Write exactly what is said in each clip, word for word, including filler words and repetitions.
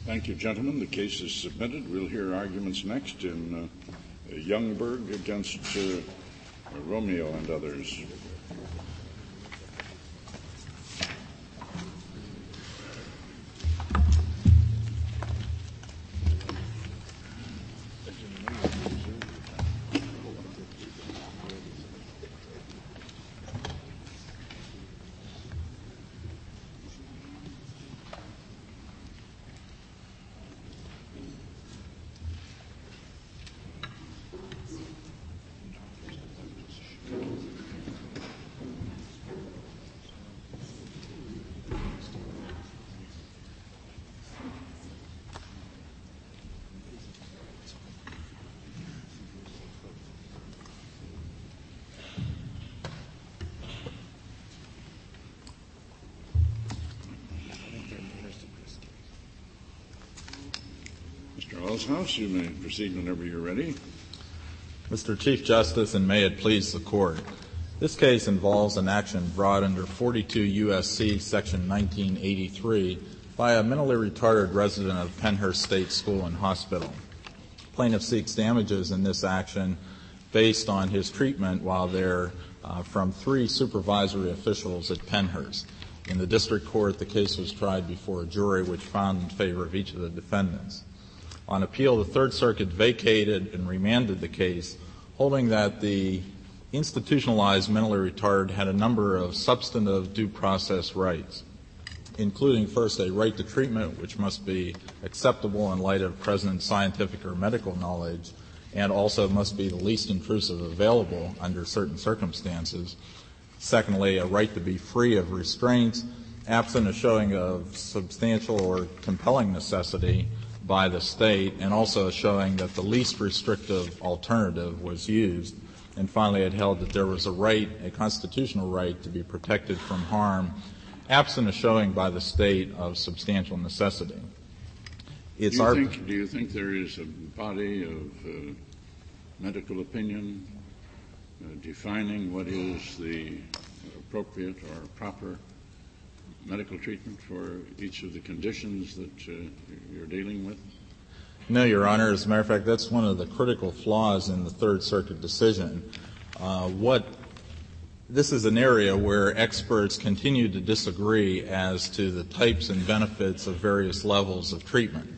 Thank you, gentlemen. The case is submitted. We'll hear arguments next in uh, Youngberg against uh, Romeo and others. House, you may proceed whenever you're ready. Mister Chief Justice, and may it please the Court, this case involves an action brought under forty-two U S C Section nineteen eighty-three by a mentally retarded resident of Pennhurst State School and Hospital. Plaintiff seeks damages in this action based on his treatment while there uh, from three supervisory officials at Pennhurst. In the district court, the case was tried before a jury which found in favor of each of the defendants. On appeal, the Third Circuit vacated and remanded the case, holding that the institutionalized mentally retarded had a number of substantive due process rights, including first a right to treatment, which must be acceptable in light of present scientific or medical knowledge, and also must be the least intrusive available under certain circumstances. Secondly, a right to be free of restraints, absent a showing of substantial or compelling necessity by the state, and also showing that the least restrictive alternative was used. And finally, it held that there was a right, a constitutional right, to be protected from harm, absent a showing by the state of substantial necessity. It's do, you our think, do you think there is a body of uh, medical opinion uh, defining what is the appropriate or proper medical treatment for each of the conditions that uh, you're dealing with? No, Your Honor. As a matter of fact, that's one of the critical flaws in the Third Circuit decision. Uh, what this is an area where experts continue to disagree as to the types and benefits of various levels of treatment.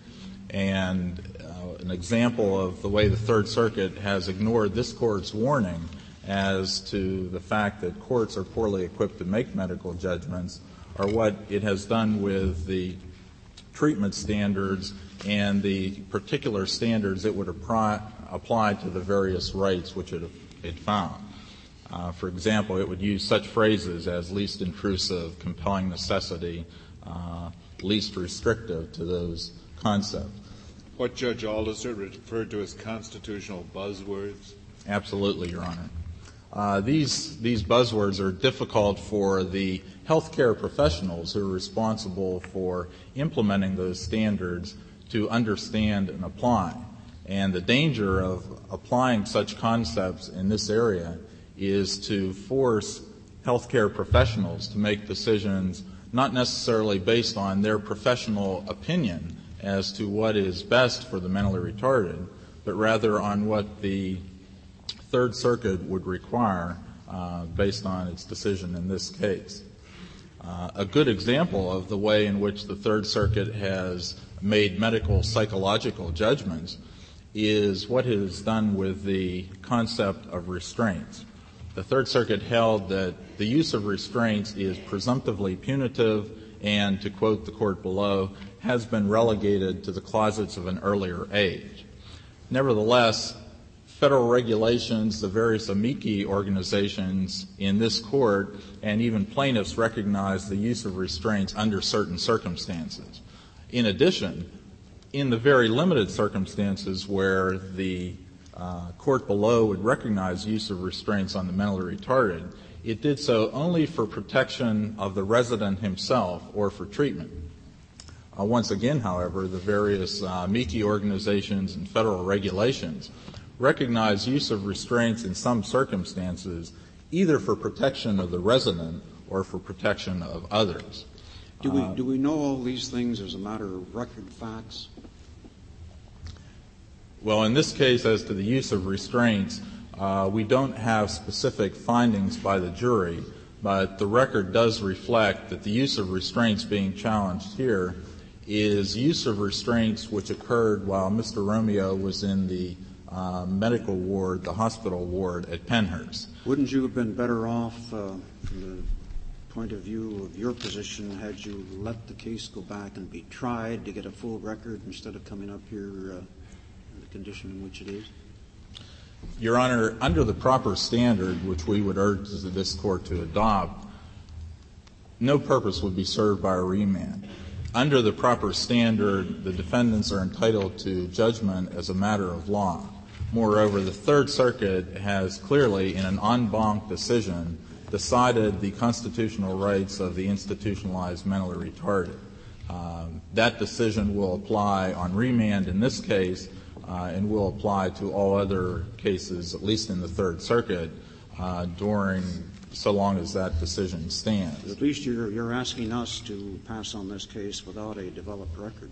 And uh, an example of the way the Third Circuit has ignored this Court's warning as to the fact that courts are poorly equipped to make medical judgments are what it has done with the treatment standards and the particular standards it would apply, apply to the various rights which it, it found. Uh, for example, it would use such phrases as least intrusive, compelling necessity, uh, least restrictive to those concepts. What Judge Aldister referred to as constitutional buzzwords? Absolutely, Your Honor. Uh, these these buzzwords are difficult for the healthcare professionals who are responsible for implementing those standards to understand and apply. And the danger of applying such concepts in this area is to force healthcare professionals to make decisions not necessarily based on their professional opinion as to what is best for the mentally retarded, but rather on what the Third Circuit would require uh, based on its decision in this case. Uh, a good example of the way in which the Third Circuit has made medical psychological judgments is what it has done with the concept of restraints. The Third Circuit held that the use of restraints is presumptively punitive and, to quote the court below, has been relegated to the closets of an earlier age. Nevertheless, federal regulations, the various amici organizations in this court, and even plaintiffs recognize the use of restraints under certain circumstances. In addition, in the very limited circumstances where the uh, court below would recognize use of restraints on the mentally retarded, it did so only for protection of the resident himself or for treatment. Uh, once again, however, the various uh, amici organizations and federal regulations recognize use of restraints in some circumstances either for protection of the resident or for protection of others. Do we, Uh, do we know all these things as a matter of record facts? Well, in this case, as to the use of restraints, uh, we don't have specific findings by the jury, but the record does reflect that the use of restraints being challenged here is use of restraints which occurred while Mister Romeo was in the uh, medical ward, the hospital ward at Pennhurst. Wouldn't you have been better off, uh, from the point of view of your position, had you let the case go back and be tried to get a full record instead of coming up here uh, in the condition in which it is? Your Honor, under the proper standard, which we would urge this Court to adopt, no purpose would be served by a remand. Under the proper standard, the defendants are entitled to judgment as a matter of law. Moreover, the Third Circuit has clearly, in an en banc decision, decided the constitutional rights of the institutionalized mentally retarded. Um, that decision will apply on remand in this case, uh, and will apply to all other cases, at least in the Third Circuit, uh, during so long as that decision stands. At least you're, you're asking us to pass on this case without a developed record.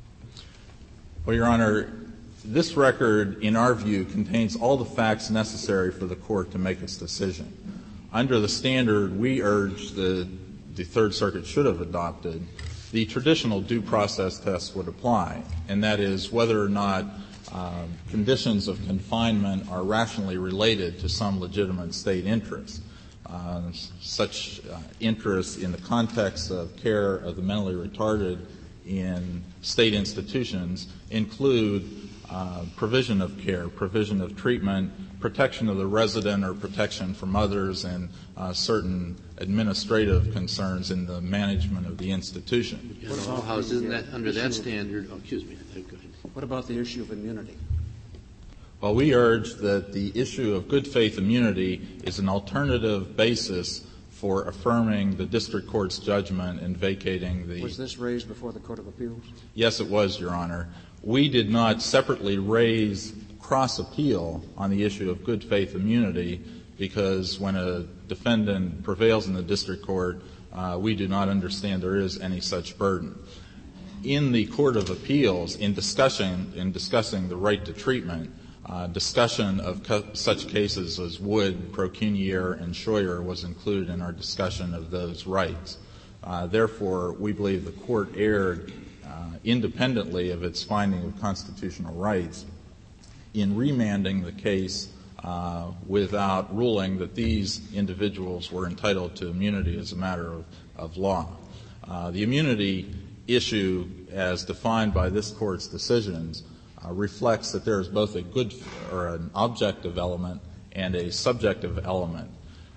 Well, Your Honor, this record, in our view, contains all the facts necessary for the Court to make its decision. Under the standard we urge the, the Third Circuit should have adopted, the traditional due process test would apply, and that is whether or not uh, conditions of confinement are rationally related to some legitimate state interest. Uh, such uh, interests in the context of care of the mentally retarded in state institutions include uh, provision of care, provision of treatment, protection of the resident or protection from others, and uh, certain administrative concerns in the management of the institution. You know, House, isn't that under that standard? Oh, excuse me. Go ahead. What about the issue of immunity? Well, we urge that the issue of good faith immunity is an alternative basis for affirming the district court's judgment and vacating the. Was this raised before the Court of Appeals? Yes, it was, Your Honor. We did not separately raise cross appeal on the issue of good faith immunity because when a defendant prevails in the district court, uh, we do not understand there is any such burden. In the Court of Appeals, in discussing in discussing the right to treatment, Uh, discussion of co- such cases as Wood, Procunier, and Scheuer was included in our discussion of those rights. Uh, therefore, we believe the Court erred uh, independently of its finding of constitutional rights in remanding the case uh, without ruling that these individuals were entitled to immunity as a matter of, of law. Uh, the immunity issue, as defined by this Court's decisions, Uh, reflects that there is both a good f- or an objective element and a subjective element.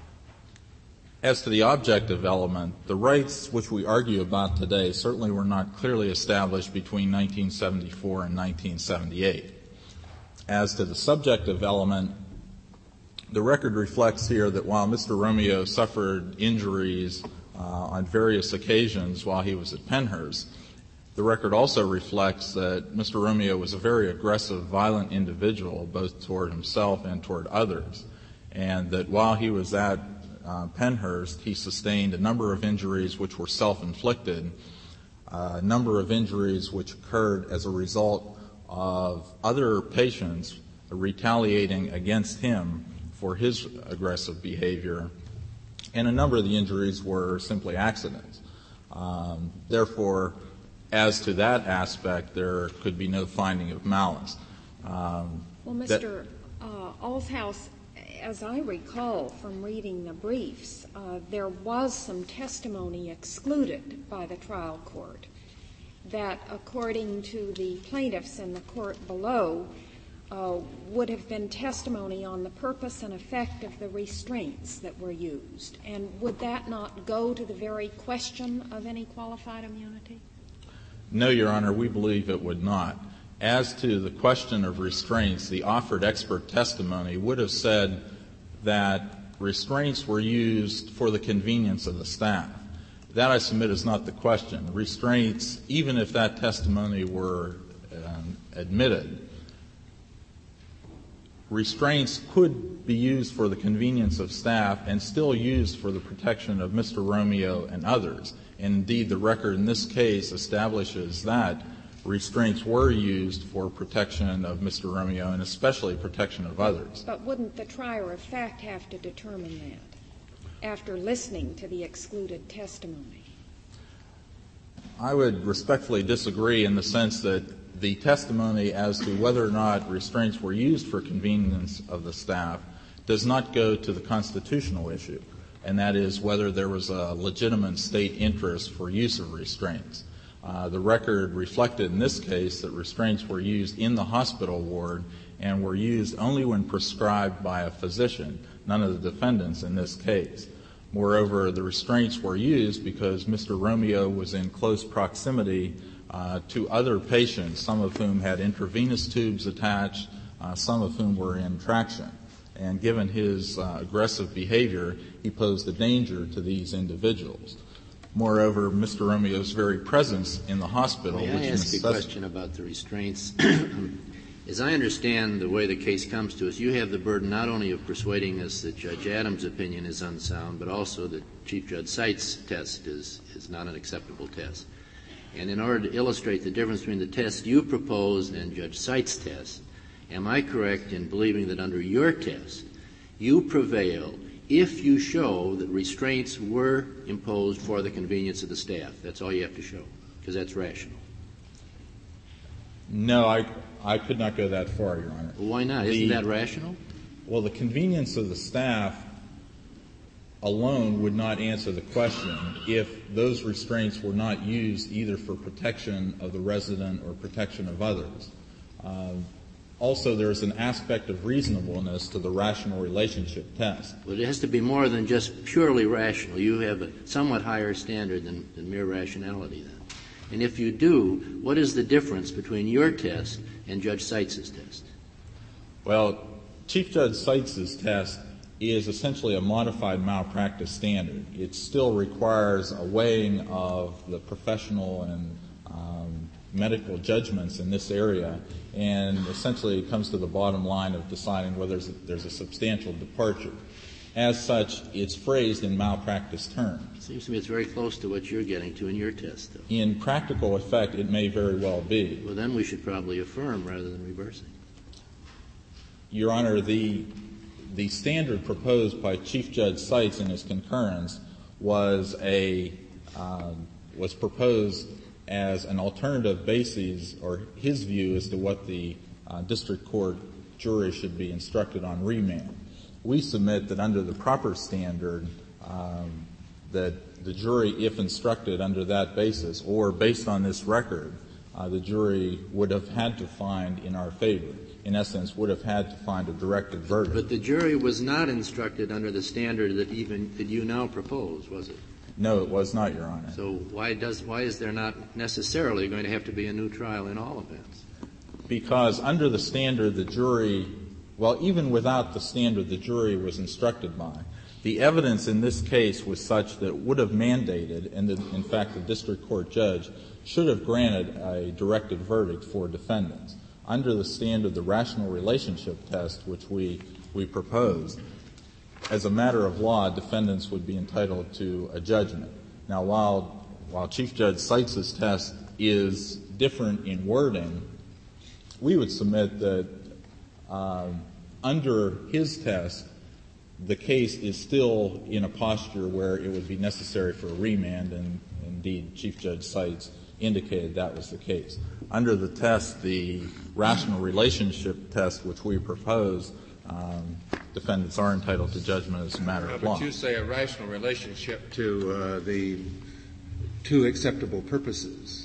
As to the objective element, the rights which we argue about today certainly were not clearly established between nineteen seventy-four and nineteen seventy-eight. As to the subjective element, the record reflects here that while Mister Romeo suffered injuries uh, on various occasions while he was at Pennhurst, the record also reflects that Mister Romeo was a very aggressive, violent individual, both toward himself and toward others, and that while he was at uh, Pennhurst, he sustained a number of injuries which were self-inflicted, uh, a number of injuries which occurred as a result of other patients retaliating against him for his aggressive behavior, and a number of the injuries were simply accidents. Um, therefore, as to that aspect, there could be no finding of malice. Um, well, Mister Uh, Althouse, as I recall from reading the briefs, uh, there was some testimony excluded by the trial court that, according to the plaintiffs in the court below, uh, would have been testimony on the purpose and effect of the restraints that were used. And would that not go to the very question of any qualified immunity? No, Your Honor, we believe it would not. As to the question of restraints, the offered expert testimony would have said that restraints were used for the convenience of the staff. That, I submit, is not the question. Restraints, even if that testimony were um, admitted, restraints could be used for the convenience of staff and still used for the protection of Mister Romeo and others. Indeed, the record in this case establishes that restraints were used for protection of Mister Romeo and especially protection of others. But wouldn't the trier of fact have to determine that after listening to the excluded testimony? I would respectfully disagree in the sense that the testimony as to whether or not restraints were used for convenience of the staff does not go to the constitutional issue, and that is whether there was a legitimate state interest for use of restraints. Uh, the record reflected in this case that restraints were used in the hospital ward and were used only when prescribed by a physician, none of the defendants in this case. Moreover, the restraints were used because Mister Romeo was in close proximity uh, to other patients, some of whom had intravenous tubes attached, uh, some of whom were in traction. And given his uh, aggressive behavior, he posed a danger to these individuals. Moreover, Mister Romeo's very presence in the hospital, May which I ask necess- a question about the restraints? As I understand the way the case comes to us, you have the burden not only of persuading us that Judge Adams' opinion is unsound, but also that Chief Judge Seitz' test is, is not an acceptable test. And in order to illustrate the difference between the test you propose and Judge Seitz' test, am I correct in believing that under your test, you prevail if you show that restraints were imposed for the convenience of the staff? That's all you have to show, because that's rational. No, I, I could not go that far, Your Honor. Well, why not? The, Isn't that rational? Well, the convenience of the staff alone would not answer the question if those restraints were not used either for protection of the resident or protection of others. Uh, Also, there's an aspect of reasonableness to the rational relationship test. Well, it has to be more than just purely rational. You have a somewhat higher standard than, than mere rationality then. And if you do, what is the difference between your test and Judge Seitz's test? Well, Chief Judge Seitz's test is essentially a modified malpractice standard. It still requires a weighing of the professional and um, medical judgments in this area, and essentially it comes to the bottom line of deciding whether there's a, there's a substantial departure. As such, it's phrased in malpractice terms. Seems to me it's very close to what you're getting to in your test, though. In practical effect, it may very well be. Well, then we should probably affirm rather than reversing. Your Honor, the the standard proposed by Chief Judge Seitz in his concurrence was a uh, was proposed as an alternative basis, or his view as to what the uh, district court jury should be instructed on remand. We submit that under the proper standard, um, that the jury, if instructed under that basis, or based on this record, uh, the jury would have had to find in our favor. In essence, would have had to find a directed verdict. But the jury was not instructed under the standard that even that you now propose, was it? No, it was not, Your Honor. So why does why is there not necessarily going to have to be a new trial in all events? Because under the standard the jury, well, even without the standard the jury was instructed by, the evidence in this case was such that it would have mandated, and that, in fact, the district court judge should have granted a directed verdict for defendants. Under the standard, the rational relationship test, which we, we proposed, as a matter of law, defendants would be entitled to a judgment. Now, while while Chief Judge Seitz's test is different in wording, we would submit that uh, under his test, the case is still in a posture where it would be necessary for a remand, and indeed Chief Judge Seitz indicated that was the case. Under the test, the rational relationship test, which we proposed, um, defendants are entitled to judgment as a matter uh, of but law. But you say a rational relationship to uh, the two acceptable purposes,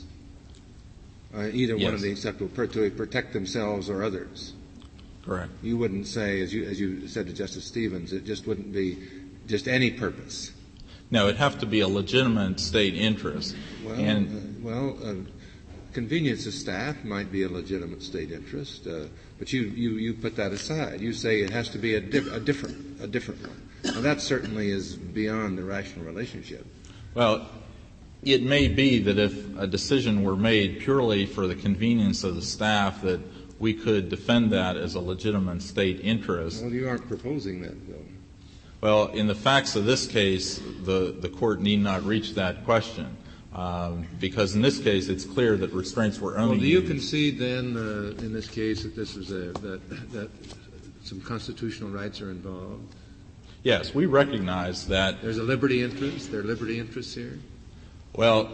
uh, either yes. one of the acceptable per- to protect themselves or others. Correct. You wouldn't say, as you as you said to Justice Stevens, it just wouldn't be just any purpose. No, it'd have to be a legitimate state interest. Well, and uh, well, uh, convenience of staff might be a legitimate state interest, uh, but you, you, you put that aside. You say it has to be a, di- a different a different one. Now, that certainly is beyond the rational relationship. Well, it may be that if a decision were made purely for the convenience of the staff, that we could defend that as a legitimate state interest. Well, you aren't proposing that, though. Well, in the facts of this case, the, the court need not reach that question. um, because in this case it's clear that restraints were only Well, do you used. concede then, uh, in this case, that this is a that that some constitutional rights are involved? Yes, we recognize that. There's a liberty interest. There are liberty interests here. Well,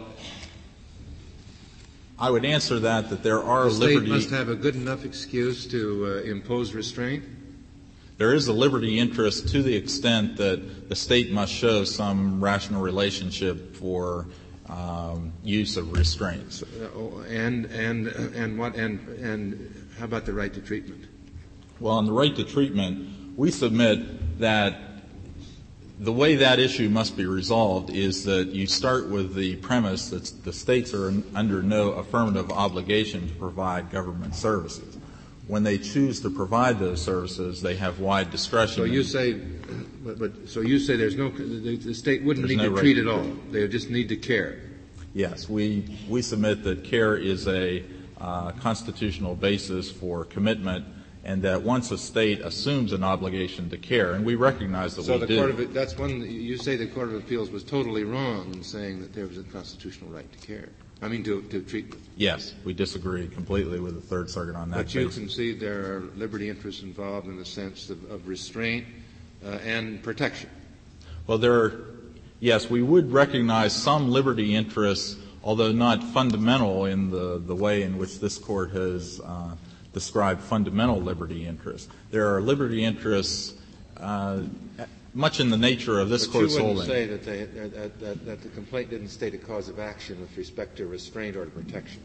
I would answer that that there are The state liberty. must have a good enough excuse to uh, impose restraint. There is a liberty interest to the extent that the state must show some rational relationship for um, use of restraints. Uh, and and and what and and how about the right to treatment? Well, on the right to treatment, we submit that the way that issue must be resolved is that you start with the premise that the states are under no affirmative obligation to provide government services. When they choose to provide those services, they have wide discretion. So you say, but, but so you say there's no the, the state wouldn't There's need no to right treat to at all. treat. They would just need to care. Yes, we we submit that care is a uh, constitutional basis for commitment, and that once a state assumes an obligation to care, and we recognize that So we the do. Court of it, that's one. You say the Court of Appeals was totally wrong in saying that there was a constitutional right to care. I mean, to to treatment. Yes, we disagree completely with the Third Circuit on that. But you basis. concede there are liberty interests involved in the sense of, of restraint uh, and protection. Well, there are, yes, we would recognize some liberty interests, although not fundamental in the, the way in which this Court has uh, described fundamental liberty interests. There are liberty interests uh, much in the nature of this but Court's you wouldn't holding. say that, they, that, that, that the complaint didn't state a cause of action with respect to restraint or to protection.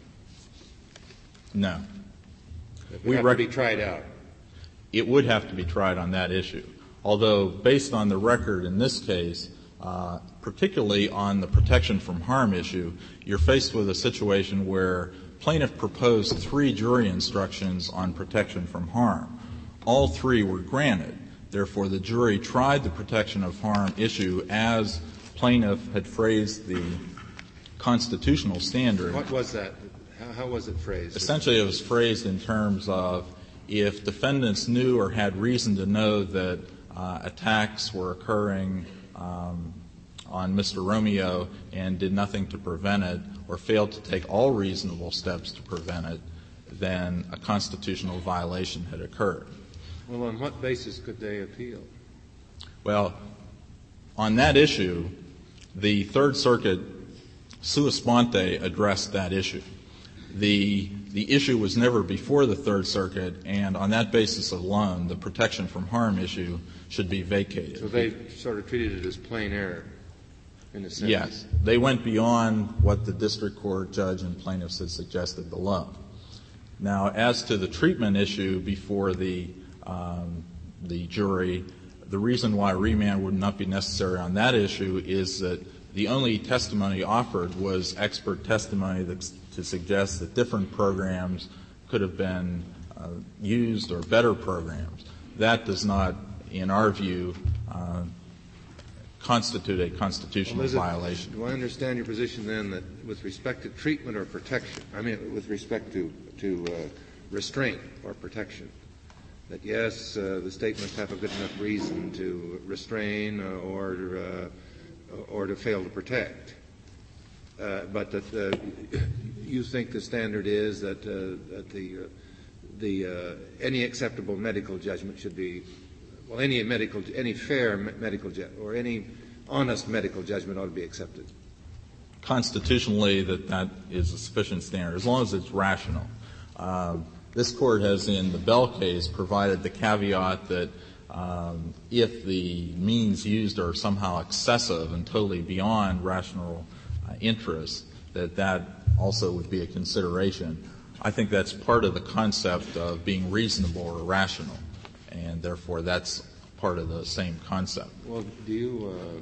No. It would We have rec- to be tried out. It would have to be tried on that issue. Although, based on the record in this case, uh, particularly on the protection from harm issue, you're faced with a situation where plaintiff proposed three jury instructions on protection from harm. All three were granted. Therefore, the jury tried the protection of harm issue as plaintiff had phrased the constitutional standard. What was that? How, how was it phrased? Essentially, it was phrased in terms of if defendants knew or had reason to know that uh, attacks were occurring um, on Mister Romeo and did nothing to prevent it or failed to take all reasonable steps to prevent it, then a constitutional violation had occurred. Well, on what basis could they appeal? Well, on that issue, the Third Circuit sua sponte addressed that issue. The the issue was never before the Third Circuit, and on that basis alone, the protection from harm issue should be vacated. So they sort of treated it as plain error, in a sense. Yes. They went beyond what the district court judge and plaintiffs had suggested below. Now, as to the treatment issue before the um, the jury, the reason why remand would not be necessary on that issue is that the only testimony offered was expert testimony that, to suggest that different programs could have been uh, used or better programs. That does not, in our view, uh, constitute a constitutional Well, is it, violation. do I understand your position then that with respect to treatment or protection, I mean with respect to, to uh, restraint or protection, that yes, uh, the state must have a good enough reason to restrain uh, or uh, or to fail to protect, uh, but that uh, you think the standard is that uh, that the uh, the uh, any acceptable medical judgment should be, well, any medical any fair medical ju- or any honest medical judgment ought to be accepted. Constitutionally, that that is a sufficient standard, as long as it's rational. Uh, This Court has, in the Bell case, provided the caveat that um, if the means used are somehow excessive and totally beyond rational uh, interest, that that also would be a consideration. I think that's part of the concept of being reasonable or rational, and therefore that's part of the same concept. Well, do you, uh,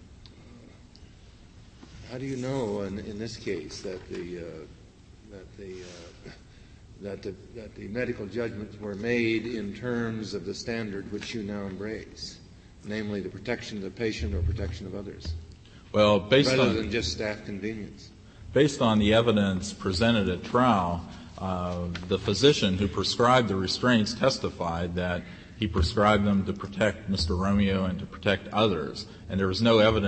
how do you know in, in this case that the, uh, that the, uh, that the, that the medical judgments were made in terms of the standard which you now embrace, namely the protection of the patient or protection of others, Well, based rather on than just staff convenience? based on the evidence presented at trial, uh, the physician who prescribed the restraints testified that he prescribed them to protect Mister Romeo and to protect others, and there was no evidence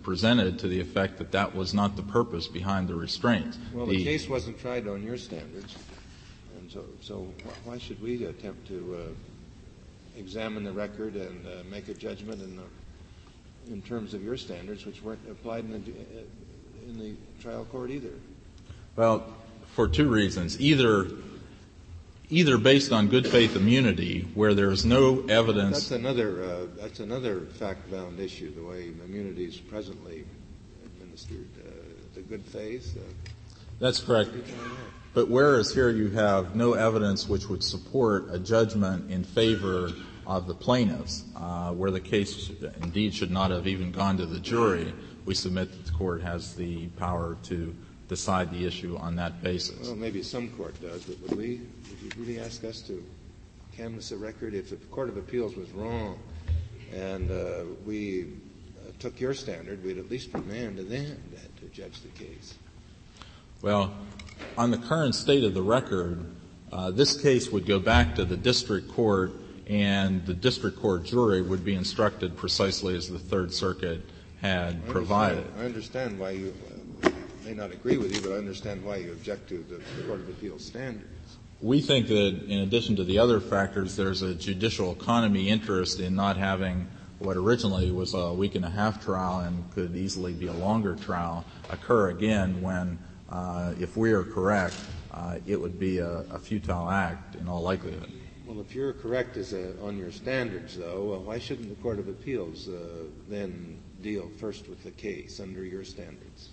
presented to the effect that that was not the purpose behind the restraint. Well, the, the case wasn't tried on your standards, and so, so why should we attempt to uh, examine the record and uh, make a judgment in the, in terms of your standards, which weren't applied in the, in the trial court either? Well, for two reasons. Either either based on good faith immunity, where there is no evidence. That's another uh, that's another fact-bound issue. The way immunity is presently administered, uh, the good faith. Uh, That's correct. But whereas here you have no evidence which would support a judgment in favor of the plaintiffs, uh, where the case indeed should not have even gone to the jury, we submit that the court has the power to decide the issue on that basis. Well, maybe some court does, but would we, would you really ask us to canvass a record? If the Court of Appeals was wrong and uh, we uh, took your standard, we'd at least remand to them to judge the case. Well, on the current state of the record, uh, this case would go back to the district court, and the district court jury would be instructed precisely as the Third Circuit had I provided. I understand why you uh, may not agree with you, but I understand why you object to the Court of Appeals standards. We think that in addition to the other factors, there's a judicial economy interest in not having what originally was a week and a half trial and could easily be a longer trial occur again when, uh, if we are correct, uh, it would be a, a futile act in all likelihood. Well, if you're correct as a, on your standards, though, uh, why shouldn't the Court of Appeals uh, then deal first with the case under your standards?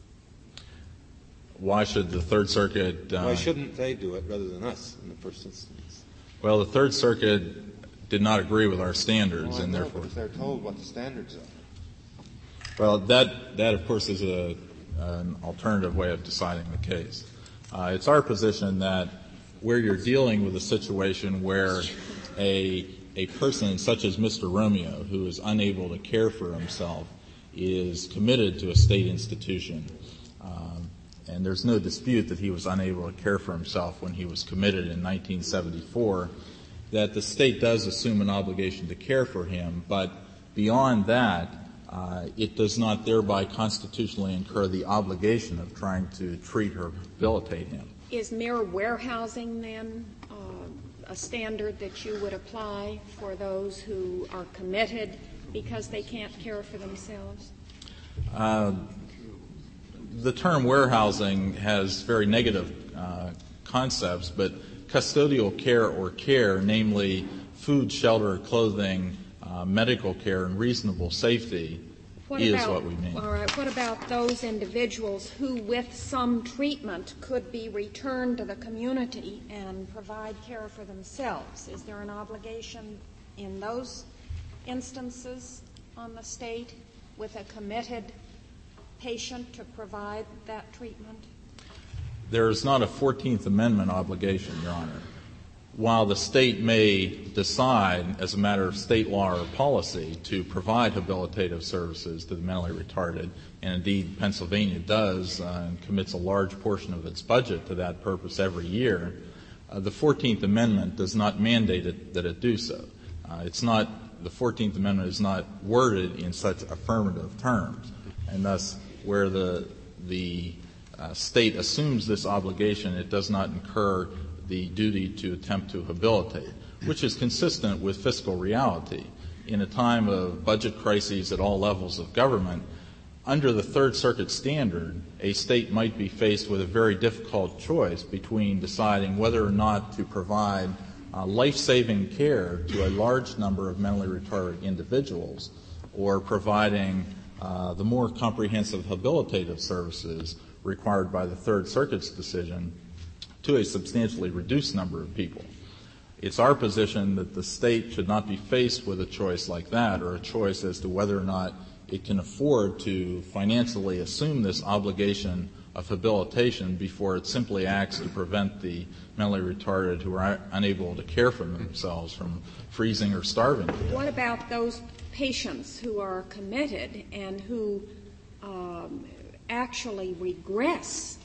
Why should the Third Circuit... Uh, why shouldn't they do it rather than us in the first instance? Well, the Third Circuit did not agree with our standards, well, and know, therefore... But if they're told what the standards are. Well, that, that of course, is a, an alternative way of deciding the case. Uh, it's our position that where you're dealing with a situation where a, a person such as Mister Romeo, who is unable to care for himself, is committed to a state institution, um, and there's no dispute that he was unable to care for himself when he was committed in nineteen seventy-four, that the state does assume an obligation to care for him, but beyond that, uh, it does not thereby constitutionally incur the obligation of trying to treat or rehabilitate him. Is mere warehousing, then, uh, a standard that you would apply for those who are committed because they can't care for themselves? Uh, the term warehousing has very negative uh, concepts, but custodial care or care, namely food, shelter, clothing, uh, medical care, and reasonable safety, What is about, what we mean. All right. What about those individuals who, with some treatment, could be returned to the community and provide care for themselves? Is there an obligation in those instances on the state with a committed patient to provide that treatment? There is not a fourteenth Amendment obligation, Your Honor. While the state may decide, as a matter of state law or policy, to provide habilitative services to the mentally retarded, and indeed Pennsylvania does uh, and commits a large portion of its budget to that purpose every year, uh, the fourteenth Amendment does not mandate it, that it do so. Uh, it's not, the fourteenth Amendment is not worded in such affirmative terms, and thus where the, the uh, state assumes this obligation, it does not incur the duty to attempt to habilitate, which is consistent with fiscal reality. In a time of budget crises at all levels of government, under the Third Circuit standard, a state might be faced with a very difficult choice between deciding whether or not to provide uh, life-saving care to a large number of mentally retarded individuals or providing uh, the more comprehensive habilitative services required by the Third Circuit's decision to a substantially reduced number of people. It's our position that the state should not be faced with a choice like that, or a choice as to whether or not it can afford to financially assume this obligation of habilitation before it simply acts to prevent the mentally retarded who are unable to care for themselves from freezing or starving. What about those patients who are committed and who um, actually regress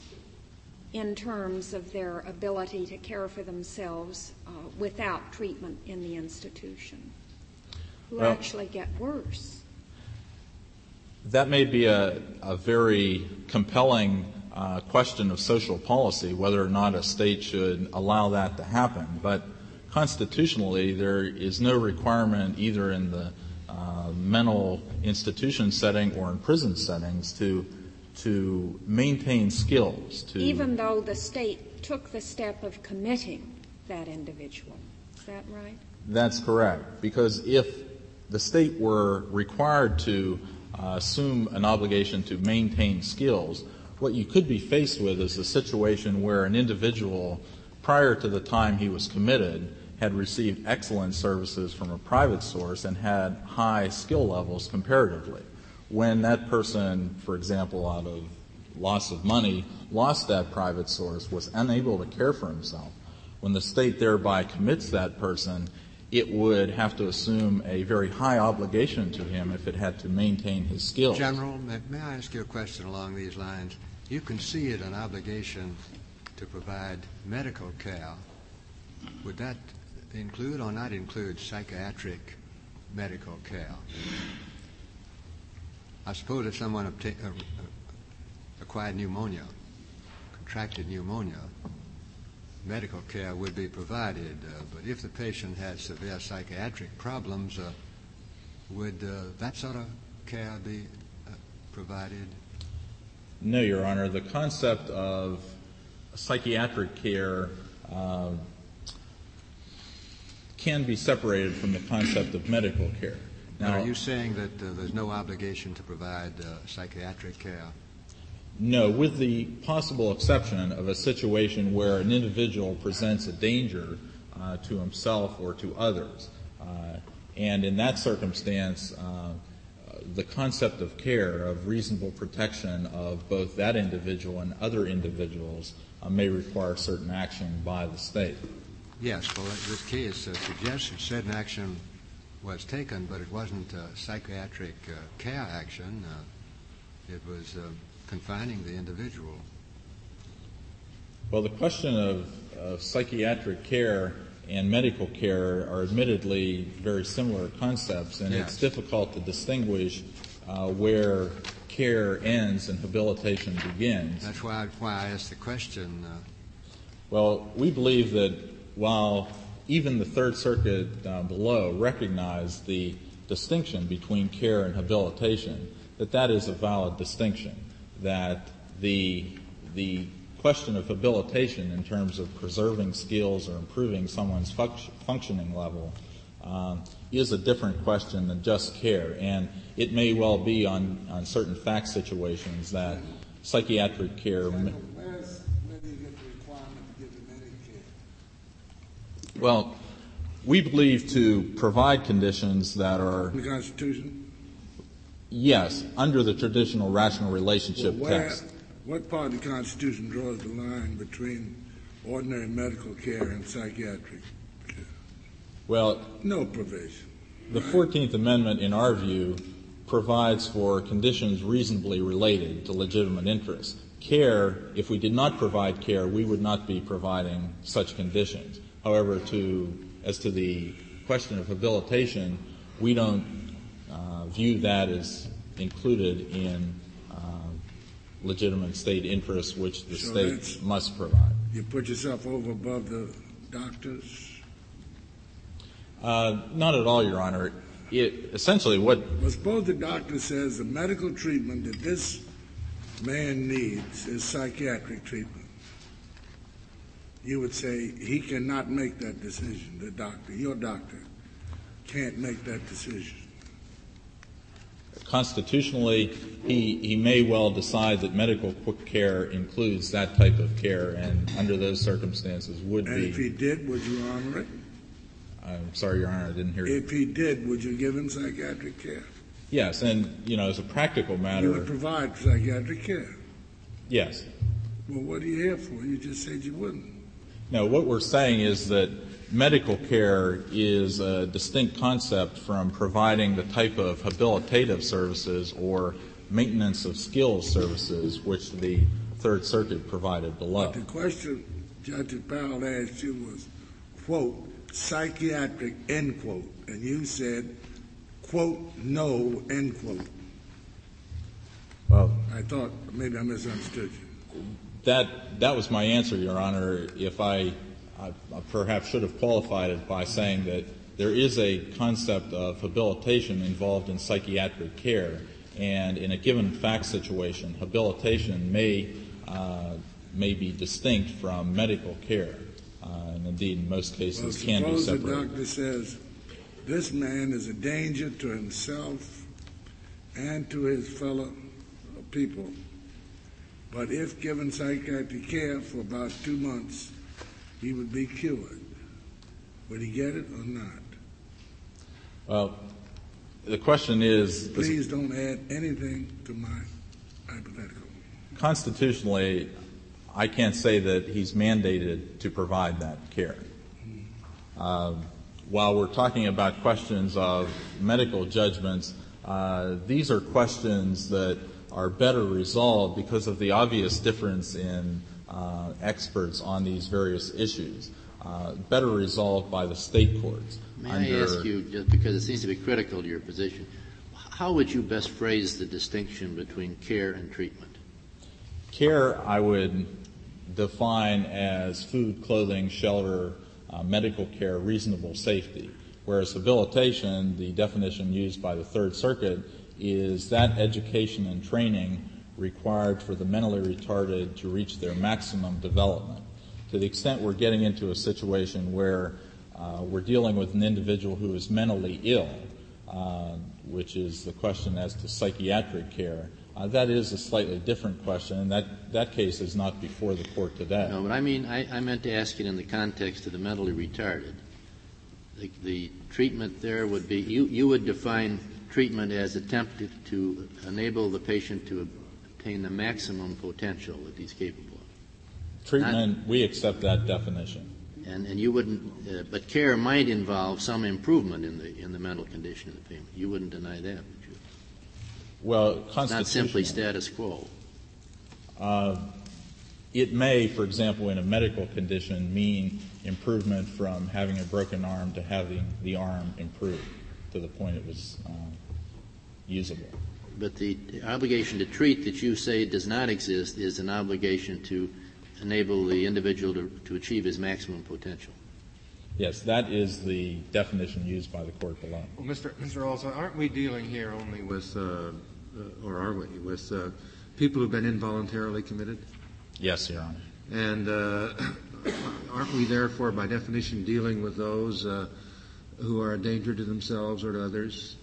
in terms of their ability to care for themselves uh, without treatment in the institution, who well, actually get worse? That may be a, a very compelling uh, question of social policy, whether or not a state should allow that to happen. But constitutionally, there is no requirement either in the uh, mental institution setting or in prison settings to to maintain skills. To Even though the state took the step of committing that individual. Is that right? That's correct. Because if the state were required to uh, assume an obligation to maintain skills, what you could be faced with is a situation where an individual, prior to the time he was committed, had received excellent services from a private source and had high skill levels comparatively. When that person, for example, out of loss of money, lost that private source, was unable to care for himself, when the state thereby commits that person, it would have to assume a very high obligation to him if it had to maintain his skills. General, may, may I ask you a question along these lines? You concede an obligation to provide medical care. Would that include or not include psychiatric medical care? I suppose if someone obta- uh, acquired pneumonia, contracted pneumonia, medical care would be provided. Uh, but if the patient had severe psychiatric problems, uh, would uh, that sort of care be uh, provided? No, Your Honor. The concept of psychiatric care uh, can be separated from the concept of medical care. Now, are you saying that uh, there's no obligation to provide uh, psychiatric care? No, with the possible exception of a situation where an individual presents a danger uh, to himself or to others. Uh, and in that circumstance, uh, the concept of care, of reasonable protection of both that individual and other individuals uh, may require certain action by the state. Yes, well, this case uh, suggests that certain action was taken, but it wasn't uh, psychiatric uh, care action. Uh, it was uh, confining the individual. Well, the question of, of psychiatric care and medical care are admittedly very similar concepts, and yes. It's difficult to distinguish uh, where care ends and habilitation begins. That's why, why I asked the question. Uh, well, we believe that while even the Third Circuit uh, below recognized the distinction between care and habilitation, that that is a valid distinction, that the the question of habilitation in terms of preserving skills or improving someone's func- functioning level um, is a different question than just care. And it may well be on, on certain fact situations that psychiatric care... Where's, where do you get the requirement to give them any care? Well, we believe to provide conditions that are... The Constitution? Yes, under the traditional rational relationship well, where, test. What part of the Constitution draws the line between ordinary medical care and psychiatric care? Well, no provision. The right? fourteenth Amendment, in our view, provides for conditions reasonably related to legitimate interests. Care, if we did not provide care, we would not be providing such conditions. However, to as to the question of habilitation, we don't uh, view that as included in uh, legitimate state interests, which the so state must provide. You put yourself over above the doctors? Uh, not at all, Your Honor. It, essentially what... Well, suppose the doctor says the medical treatment that this man needs is psychiatric treatment. You would say he cannot make that decision, the doctor, your doctor can't make that decision. Constitutionally, he, he may well decide that medical care includes that type of care, and under those circumstances would and be... And if he did, would you honor it? I'm sorry, Your Honor, I didn't hear you. If he did, would you give him psychiatric care? Yes, and, you know, as a practical matter... You would provide psychiatric care? Yes. Well, what are you here for? You just said you wouldn't. No, what we're saying is that medical care is a distinct concept from providing the type of habilitative services or maintenance of skills services which the Third Circuit provided below. But the question Judge Powell asked you was, quote, psychiatric, end quote, and you said, quote, no, end quote. I thought maybe I misunderstood you. That that was my answer, Your Honor. If I, I, I perhaps should have qualified it by saying that there is a concept of habilitation involved in psychiatric care, and in a given fact situation, habilitation may uh, may be distinct from medical care, uh, and indeed in most cases well, can be separated. Suppose the doctor says, this man is a danger to himself and to his fellow people, but if given psychiatric care for about two months, he would be cured. Would he get it or not? Well, the question is... Please don't add anything to my hypothetical. Constitutionally, I can't say that he's mandated to provide that care. Uh, while we're talking about questions of medical judgments, uh, these are questions that are better resolved because of the obvious difference in uh, experts on these various issues, uh, better resolved by the state courts. May under, I ask you, just because it seems to be critical to your position, how would you best phrase the distinction between care and treatment? Care, I would define as food, clothing, shelter, uh, medical care, reasonable safety, whereas habilitation, the definition used by the Third Circuit, is that education and training required for the mentally retarded to reach their maximum development. To the extent we're getting into a situation where uh, we're dealing with an individual who is mentally ill, uh, which is the question as to psychiatric care, uh, that is a slightly different question, and that, that case is not before the court today. No, but I mean, I, I meant to ask it in the context of the mentally retarded. The, the treatment there would be, you, you would define treatment as attempted to enable the patient to obtain the maximum potential that he's capable of. Treatment, Not, we accept that definition. And, and you wouldn't, uh, but care might involve some improvement in the in the mental condition of the patient. You wouldn't deny that, would you? Well, not simply status quo. Uh, it may, for example, in a medical condition, mean improvement from having a broken arm to having the arm improved to the point it was uh, usable. But the obligation to treat that you say does not exist is an obligation to enable the individual to, to achieve his maximum potential. Yes, that is the definition used by the court below. Well, Mister Mister Olson, aren't we dealing here only with, uh, uh, or are we, with uh, people who've been involuntarily committed? Yes, Your Honor. And uh, aren't we therefore, by definition, dealing with those uh, who are a danger to themselves or to others?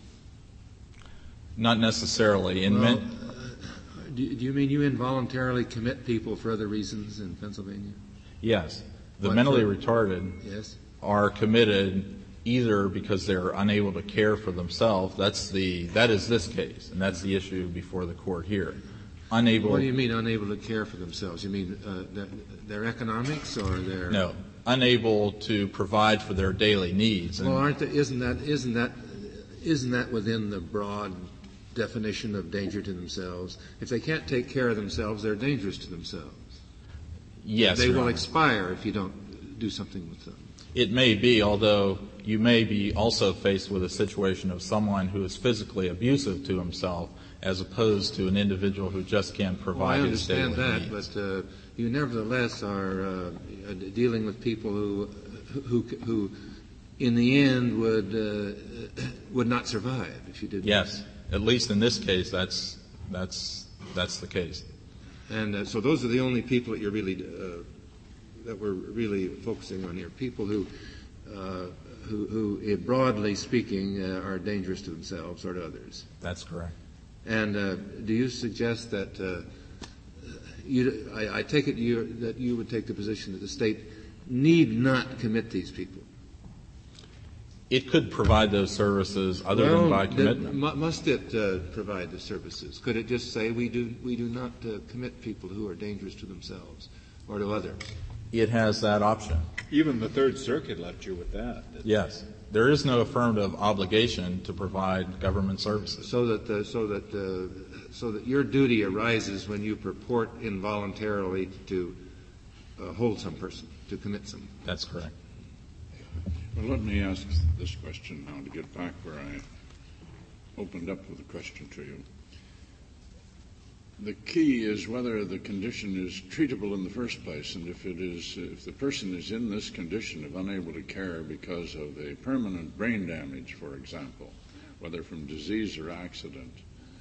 Not necessarily. In well, men- uh, do, do you mean you involuntarily commit people for other reasons in Pennsylvania? Yes. The What mentally for? retarded Yes. are committed either because they're unable to care for themselves. That's the that is this case, and that's the issue before the court here. Unable. What do you mean unable to care for themselves? You mean uh, their, their economics or their no unable to provide for their daily needs? Well, aren't they, isn't that isn't that isn't that within the broad definition of danger to themselves? If they can't take care of themselves, they're dangerous to themselves. Yes, they Your will Honor. expire if you don't do something with them. It may be, although you may be also faced with a situation of someone who is physically abusive to himself as opposed to an individual who just can't provide well, I his daily understand that, needs. but uh, you nevertheless are uh, dealing with people who, who, who, in the end, would uh, would not survive if you didn't. Yes, at least in this case, that's that's that's the case. And uh, so those are the only people that you're really uh, that we're really focusing on here. People who, uh, who, who, broadly speaking, uh, are dangerous to themselves or to others. That's correct. And uh, do you suggest that uh, you? I, I take it you, that you would take the position that the state need not commit these people? It could provide those services other well, than by then commitment. mu- must it uh, provide the services? Could it just say we do we do not uh, commit people who are dangerous to themselves or to others? It has that option. Even the Third Circuit left you with that. Yes. There is no affirmative obligation to provide government services. So that uh, so that uh, so that your duty arises when you purport involuntarily to uh, hold some person, to commit some. That's correct. Well, let me ask this question now to get back where I opened up with a question to you. the key is whether the condition is treatable in the first place, and if it is, if the person is in this condition of unable to care because of a permanent brain damage, for example, whether from disease or accident,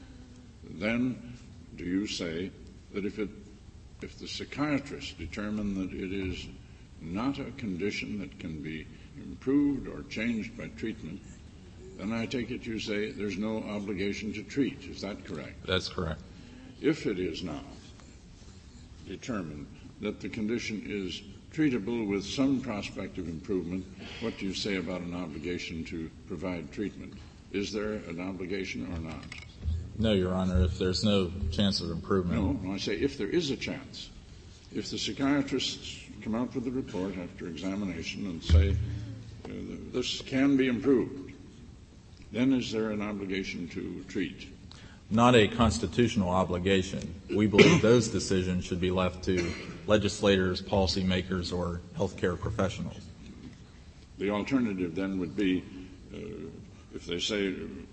then do you say that if it, if the psychiatrist determine that it is not a condition that can be improved or changed by treatment, then I take it you say there's no obligation to treat. Is that correct? That's correct. If it is now determined that the condition is treatable with some prospect of improvement, what do you say about an obligation to provide treatment? Is there an obligation or not? No, Your Honor, if there's no chance of improvement. No, I say if there is a chance. If the psychiatrists come out with a report after examination and say uh, this can be improved, then is there an obligation to treat? Not a constitutional obligation. We believe those decisions should be left to legislators, policymakers, or healthcare professionals. The alternative then would be uh, if they say uh,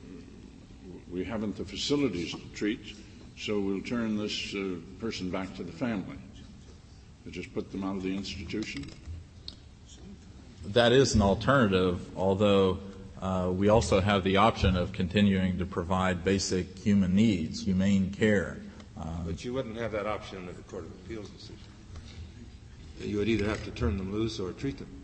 we haven't the facilities to treat, so we'll turn this uh, person back to the family. We'll just put them out of the institution? That is an alternative, although Uh, we also have the option of continuing to provide basic human needs, humane care. Uh, but you wouldn't have that option in the Court of Appeals decision. You would either have to turn them loose or treat them.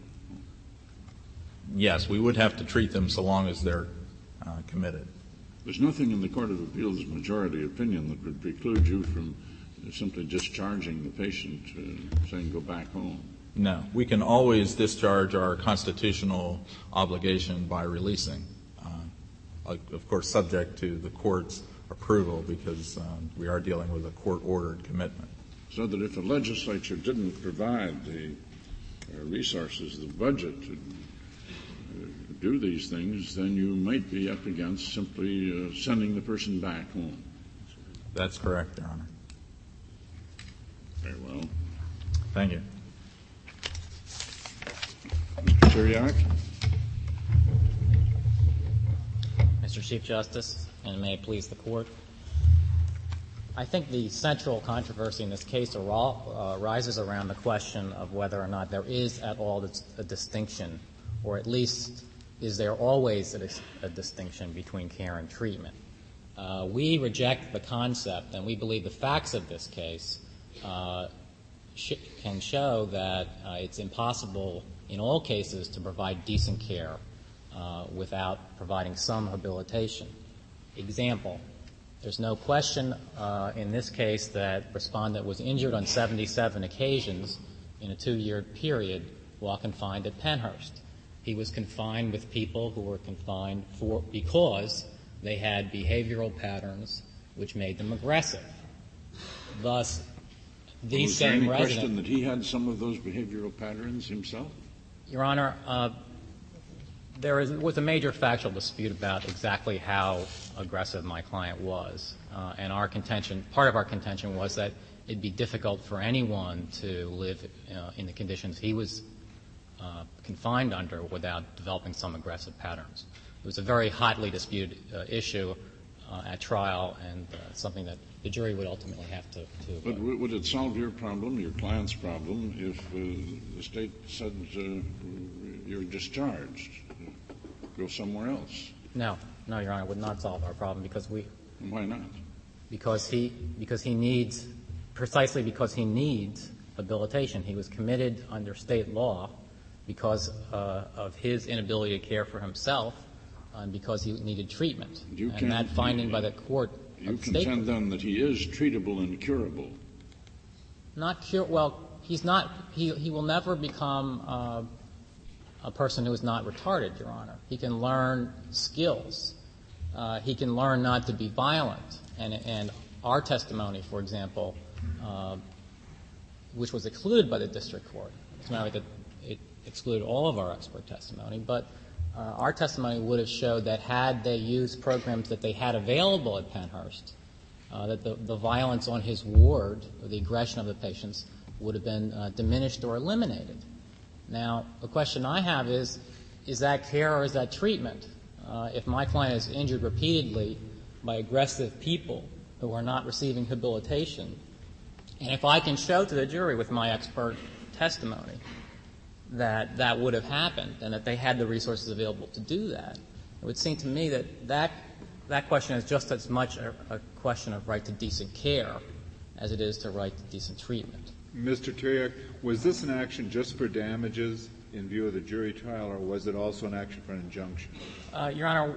Yes, we would have to treat them so long as they're uh, committed. There's nothing in the Court of Appeals majority opinion that would preclude you from simply discharging the patient, uh, saying go back home. No, we can always discharge our constitutional obligation by releasing, uh, of course, subject to the court's approval, because um, we are dealing with a court-ordered commitment. So that if the legislature didn't provide the uh, resources, the budget to uh, do these things, then you might be up against simply uh, sending the person back home. That's correct, Your Honor. Very well. Thank you. Mister Chiriak. Mister Chief Justice, and may it please the Court, I think the central controversy in this case arises around the question of whether or not there is at all a distinction, or at least is there always a, dis- a distinction between care and treatment. Uh, we reject the concept, and we believe the facts of this case uh, sh- can show that uh, it's impossible in all cases to provide decent care uh, without providing some habilitation. Example, there's no question uh, in this case that respondent was injured on seventy-seven occasions in a two-year period while confined at Pennhurst. He was confined with people who were confined for because they had behavioral patterns which made them aggressive. Thus, these Was there same any residents... question that he had some of those behavioral patterns himself? Your Honor, uh, there is, was a major factual dispute about exactly how aggressive my client was, uh, and our contention, part of our contention was that it'd be difficult for anyone to live uh, in the conditions he was uh, confined under without developing some aggressive patterns. It was a very hotly disputed uh, issue uh, at trial, and uh, something that the jury would ultimately have to. to but w- would it solve your problem, your client's problem, if uh, the state said uh, you're discharged, go somewhere else? No, no, Your Honor, it would not solve our problem because we. Why not? Because he because he needs precisely because he needs habilitation. He was committed under state law because uh, of his inability to care for himself, and because he needed treatment. You and that finding you, by the court. You of contend state, then that he is treatable and curable. Not cure. Well, he's not. He he will never become uh, a person who is not retarded, Your Honor. He can learn skills. Uh, he can learn not to be violent. And and our testimony, for example, uh, which was excluded by the district court, it's not like it, it excluded all of our expert testimony, but uh, our testimony would have showed that had they used programs that they had available at Pennhurst, uh, that the, the violence on his ward, or the aggression of the patients, would have been uh, diminished or eliminated. Now, the question I have is, is that care or is that treatment? Uh, if my client is injured repeatedly by aggressive people who are not receiving habilitation. And if I can show to the jury with my expert testimony that that would have happened and that they had the resources available to do that, it would seem to me that that, that question is just as much a, a question of right to decent care as it is to right to decent treatment. Mister Teriak, was this an action just for damages in view of the jury trial, or was it also an action for an injunction? Uh, Your Honor,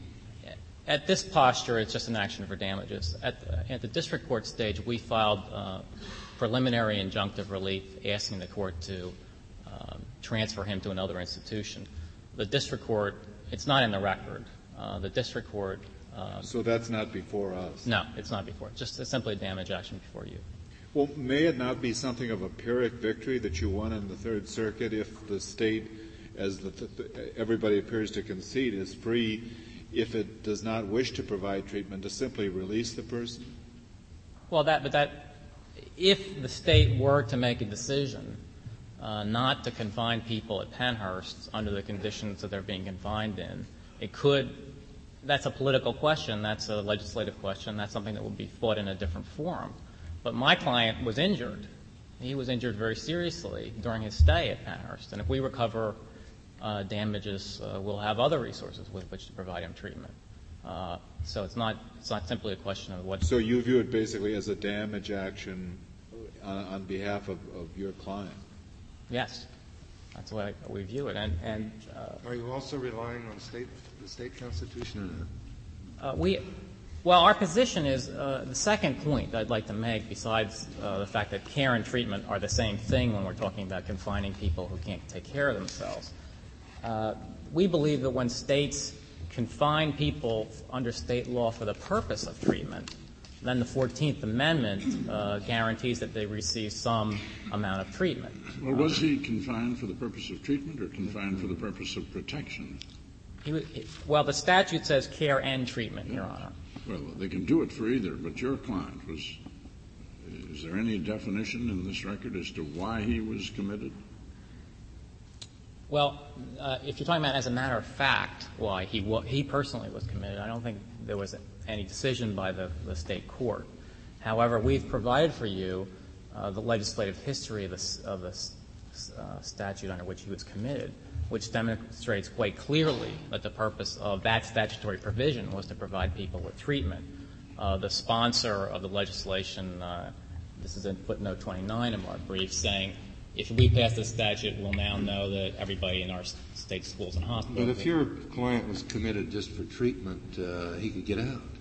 at this posture, it's just an action for damages. At the, at the district court stage, we filed uh, preliminary injunctive relief asking the court to um, transfer him to another institution. The district court, it's not in the record. Uh, the district court. Uh, so that's not before us? No, it's not before. It's just it's simply a damage action before you. Well, may it not be something of a Pyrrhic victory that you won in the Third Circuit if the state, as the th- everybody appears to concede, is free, if it does not wish to provide treatment, to simply release the person? Well, that, but that, if the state were to make a decision uh, not to confine people at Pennhurst under the conditions that they're being confined in, it could, that's a political question, that's a legislative question, that's something that would be fought in a different forum. But my client was injured. He was injured very seriously during his stay at Pennhurst. And if we recover uh, damages, uh, we'll have other resources with which to provide him treatment. Uh, so it's not it's not simply a question of what. So you view it basically as a damage action on, on behalf of, of your client? Yes, that's the way we view it. And, and uh, are you also relying on state the state constitution? Uh, we. Well, our position is uh, the second point I'd like to make, besides uh, the fact that care and treatment are the same thing when we're talking about confining people who can't take care of themselves. Uh, we believe that when states confine people under state law for the purpose of treatment, then the fourteenth Amendment uh, guarantees that they receive some amount of treatment. Well, was he confined for the purpose of treatment or confined for the purpose of protection? He, he, well, the statute says care and treatment, yes. Your Honor. Well, they can do it for either, but your client was, is there any definition in this record as to why he was committed? Well, uh, if you're talking about as a matter of fact why he wa- he personally was committed, I don't think there was any decision by the, the state court. However, we've provided for you uh, the legislative history of the, of the uh, statute under which he was committed, which demonstrates quite clearly that the purpose of that statutory provision was to provide people with treatment. Uh, the sponsor of the legislation, uh, this is in footnote twenty-nine of our brief, saying if we pass this statute, we'll now know that everybody in our state schools and hospitals. But if your client was committed just for treatment, uh, he could get out.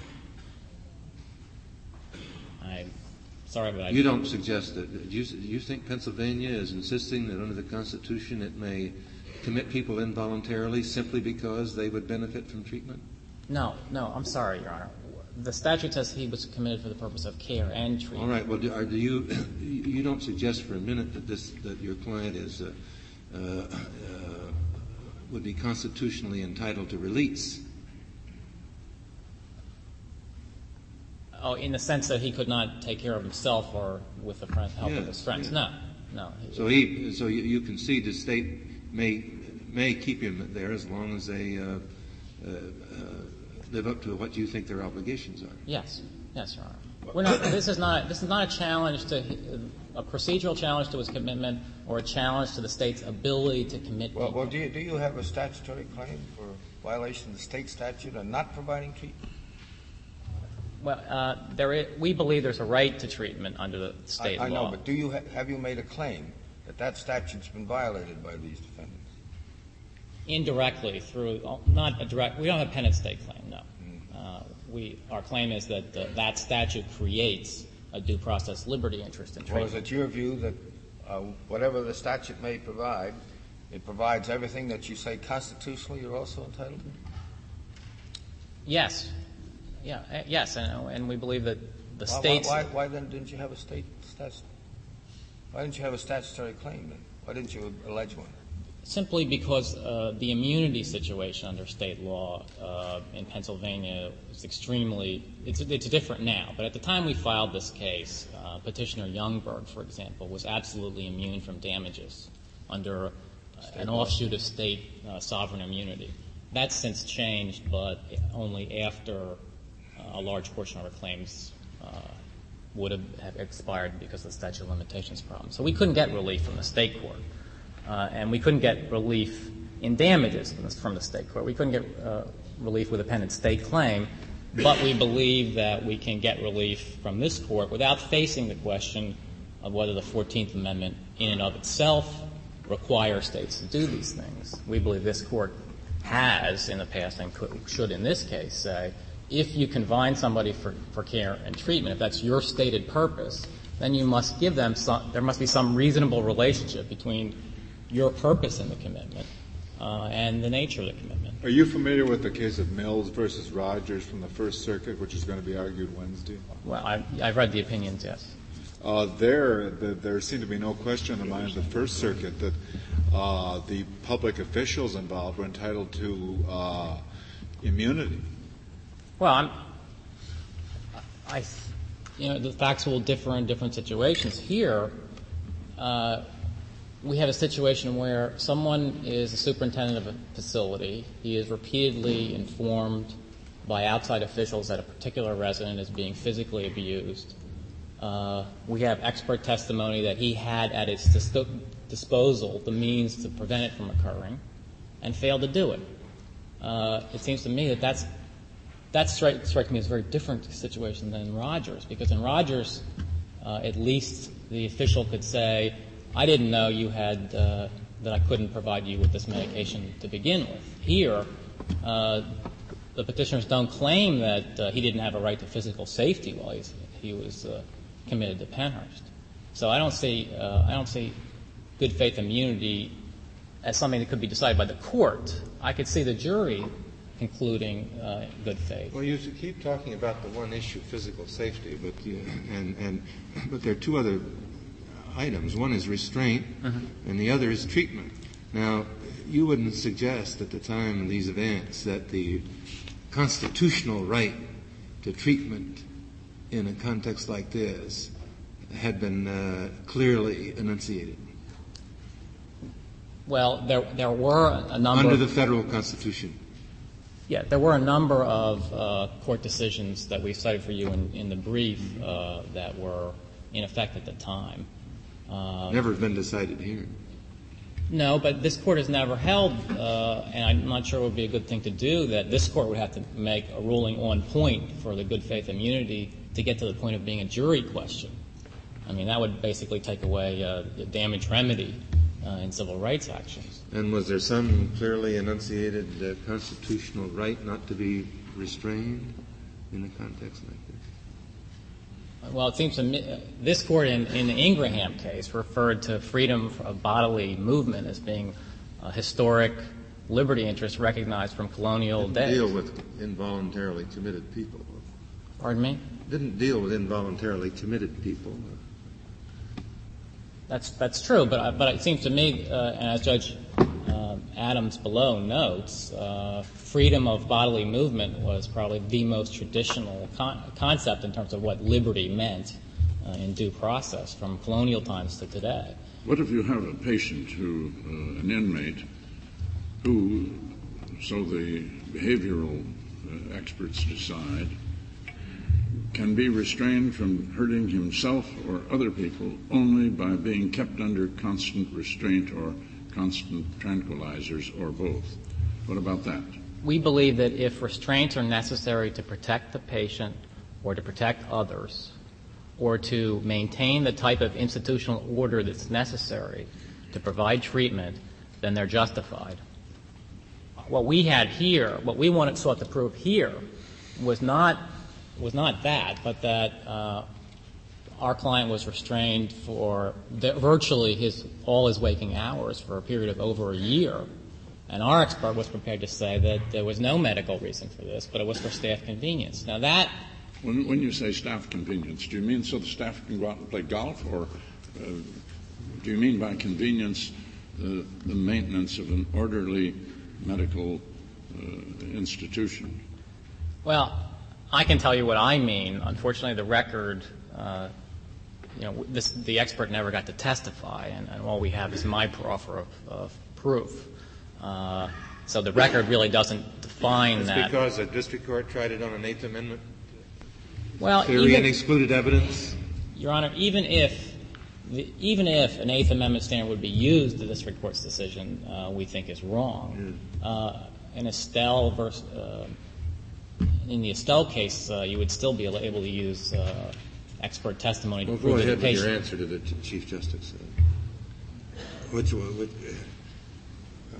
I'm sorry, but I You don't suggest that. Do you, do you think Pennsylvania is insisting that under the Constitution it may commit people involuntarily simply because they would benefit from treatment? No, no, I'm sorry, Your Honor. The statute says he was committed for the purpose of care and treatment. All right. Well, do, are, do you you don't suggest for a minute that this that your client is uh, uh, uh, would be constitutionally entitled to release? Oh, in the sense that he could not take care of himself or with the friend, help yes, of his friends? Yes. No, no. So he so you, you concede the state may may keep him there as long as they uh, uh, uh, live up to what you think their obligations are. Yes, yes, Your Honor. We're not. This is not. This is not a challenge to a procedural challenge to his commitment or a challenge to the state's ability to commit. Well, people. well, do you do you have a statutory claim for violation of the state statute and not providing treatment? Well, uh, there is, we believe there's a right to treatment under the state I, I law. know, but do you ha- have you made a claim that that statute's been violated by these defendants? Indirectly through, not a direct, we don't have a Penn and State claim, no. Uh, we, our claim is that uh, that statute creates a due process liberty interest in Or treatment. is it your view that uh, whatever the statute may provide, it provides everything that you say constitutionally you're also entitled to? Yes. Yeah, uh, yes, and, and we believe that the why, states... Why, why, why then didn't you have a state statute? Why didn't you have a statutory claim then? Why didn't you allege one? Simply because uh, the immunity situation under state law uh, in Pennsylvania is extremely, it's, it's different now. But at the time we filed this case, uh, Petitioner Youngberg, for example, was absolutely immune from damages under uh, an law. offshoot of state uh, sovereign immunity. That's since changed, but only after uh, a large portion of our claims uh, would have, have expired because of the statute of limitations problem. So we couldn't get relief from the state court, uh, and we couldn't get relief in damages from the, from the state court. We couldn't get uh, relief with a pending state claim, but we believe that we can get relief from this court without facing the question of whether the fourteenth Amendment in and of itself requires states to do these things. We believe this court has in the past and could, should in this case say, if you confine somebody for, for care and treatment, if that's your stated purpose, then you must give them some, there must be some reasonable relationship between your purpose in the commitment uh, and the nature of the commitment. Are you familiar with the case of Mills versus Rogers from the First Circuit, which is going to be argued Wednesday? Well, I've, I've read the opinions, yes. Uh, there, the, there seemed to be no question in the mind of the First Circuit that uh, the public officials involved were entitled to uh, immunity. Well, I'm, I, you know, the facts will differ in different situations. Here, uh, we have a situation where someone is a superintendent of a facility. He is repeatedly informed by outside officials that a particular resident is being physically abused. Uh, we have expert testimony that he had at his dis- disposal the means to prevent it from occurring and failed to do it. Uh, it seems to me that that's that strikes strike me as a very different situation than in Rogers, because in Rogers, uh, at least the official could say, I didn't know you had, uh, that I couldn't provide you with this medication to begin with. Here, uh, the petitioners don't claim that uh, he didn't have a right to physical safety while he's, he was uh, committed to Pennhurst. So I don't see, uh, I don't see good faith immunity as something that could be decided by the court. I could see the jury concluding uh, good faith. Well, you keep talking about the one issue, physical safety, but you, and and but there are two other items. One is restraint, mm-hmm. and the other is treatment. Now, you wouldn't suggest at the time of these events that the constitutional right to treatment in a context like this had been uh, clearly enunciated? Well, there there were a number under of, the federal constitution. Yeah, there were a number of uh, court decisions that we cited for you in, in the brief uh, that were in effect at the time. Uh, never been decided here. No, but this court has never held, uh, and I'm not sure it would be a good thing to do, that this court would have to make a ruling on point for the good faith immunity to get to the point of being a jury question. I mean, that would basically take away uh, the damage remedy uh, in civil rights actions. And was there some clearly enunciated uh, constitutional right not to be restrained in a context like this? Well, it seems to me uh, this court in, in the Ingraham case referred to freedom of bodily movement as being a historic liberty interest recognized from colonial Didn't days. deal with involuntarily committed people. Pardon me? Didn't deal with involuntarily committed people. That's that's true, but uh, but it seems to me, uh, and as Judge uh, Adams below notes, uh, freedom of bodily movement was probably the most traditional con- concept in terms of what liberty meant uh, in due process from colonial times to today. What if you have a patient who, uh, an inmate, who, so the behavioral uh, experts decide, can be restrained from hurting himself or other people only by being kept under constant restraint or constant tranquilizers or both? What about that? We believe that if restraints are necessary to protect the patient or to protect others or to maintain the type of institutional order that's necessary to provide treatment, then they're justified. What we had here, what we wanted sought to prove here was not was not that, but that uh, our client was restrained for the, virtually his all his waking hours for a period of over a year. And our expert was prepared to say that there was no medical reason for this, but it was for staff convenience. Now that... When, when you say staff convenience, do you mean so the staff can go out and play golf, or uh, do you mean by convenience uh, the maintenance of an orderly medical uh, institution? Well, I can tell you what I mean. Unfortunately, the record, uh, you know, this, the expert never got to testify, and, and all we have is my proffer of, of proof. Uh, so the record really doesn't define That's that. because the district court tried it on an Eighth Amendment Well, theory even, and excluded evidence? Your Honor, even if the, even if an Eighth Amendment standard would be used, the district court's decision uh, we think is wrong. Yeah. Uh, in Estelle versus uh, in the Estelle case, uh, you would still be able to use uh, expert testimony to well, prove go ahead that the patient. With your answer to the t- Chief Justice. Uh, which one? Which, uh,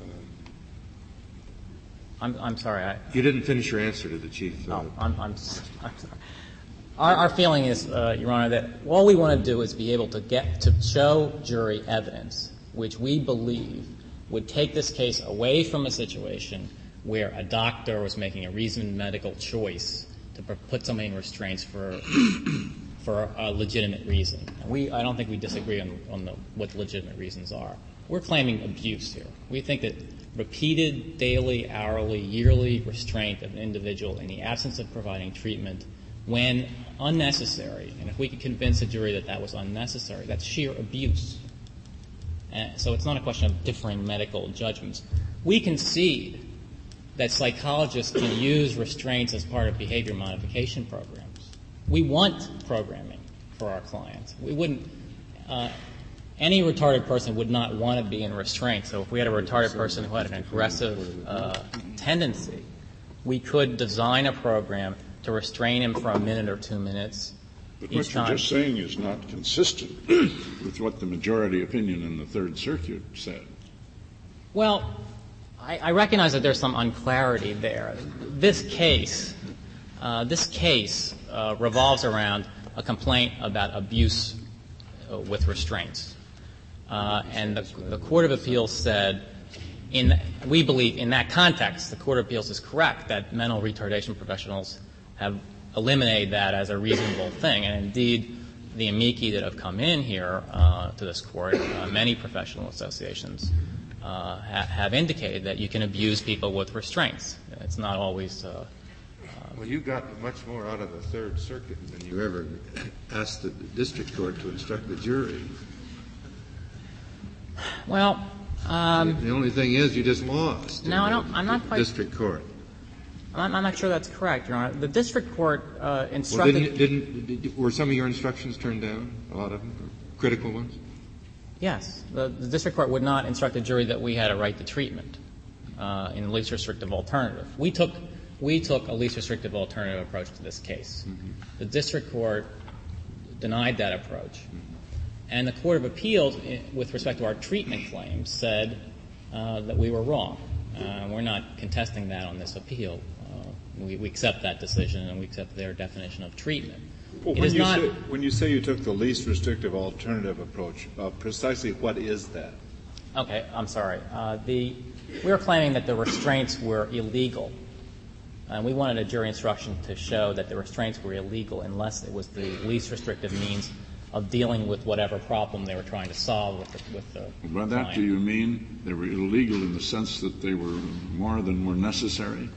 I'm, I'm sorry. I, you didn't finish your answer to the Chief. Uh, oh, I'm, I'm, I'm sorry. Our, our feeling is, uh, Your Honor, that all we want to do is be able to get to show jury evidence which we believe would take this case away from a situation where a doctor was making a reasoned medical choice to put somebody in restraints for for a legitimate reason. And we, I don't think we disagree on, on the, what the legitimate reasons are. We're claiming abuse here. We think that repeated daily, hourly, yearly restraint of an individual in the absence of providing treatment when unnecessary, and if we could convince a jury that that was unnecessary, that's sheer abuse. And so it's not a question of differing medical judgments. We concede that psychologists can use restraints as part of behavior modification programs. We want programming for our clients. We wouldn't uh, any retarded person would not want to be in restraint. So if we had a retarded person who had an aggressive uh, tendency, we could design a program to restrain him for a minute or two minutes. But each what you're time. just saying is not consistent with what the majority opinion in the Third Circuit said. Well, I, I recognize that there's some unclarity there. This case, uh, this case uh, revolves around a complaint about abuse uh, with restraints. Uh, and the, the Court of Appeals said, in, we believe in that context, the Court of Appeals is correct that mental retardation professionals have eliminated that as a reasonable thing. And indeed, the amici that have come in here uh, to this court, uh, many professional associations, uh, ha- have indicated that you can abuse people with restraints. It's not always. Uh, uh, well, you got much more out of the Third Circuit than you ever asked the district court to instruct the jury. Well, um, the only thing is you just lost. No, I don't. I'm not quite. District court. I'm, I'm not sure that's correct, Your Honor. The district court uh, instructed. Well, didn't, didn't, did, were some of your instructions turned down? A lot of them, critical ones. Yes, the, the district court would not instruct the jury that we had a right to treatment uh, in the least restrictive alternative. We took we took a least restrictive alternative approach to this case. Mm-hmm. The district court denied that approach, mm-hmm. and the Court of Appeals, with respect to our treatment claims, said uh, that we were wrong. Uh, we're not contesting that on this appeal. We, we accept that decision, and we accept their definition of treatment. Well, it when, is you not, say, when you say you took the least restrictive alternative approach, uh, precisely what is that? Okay, I'm sorry. Uh, the, we are claiming that the restraints were illegal, and we wanted a jury instruction to show that the restraints were illegal unless it was the least restrictive means of dealing with whatever problem they were trying to solve with the, with the By that, client. do you mean they were illegal in the sense that they were more than were necessary?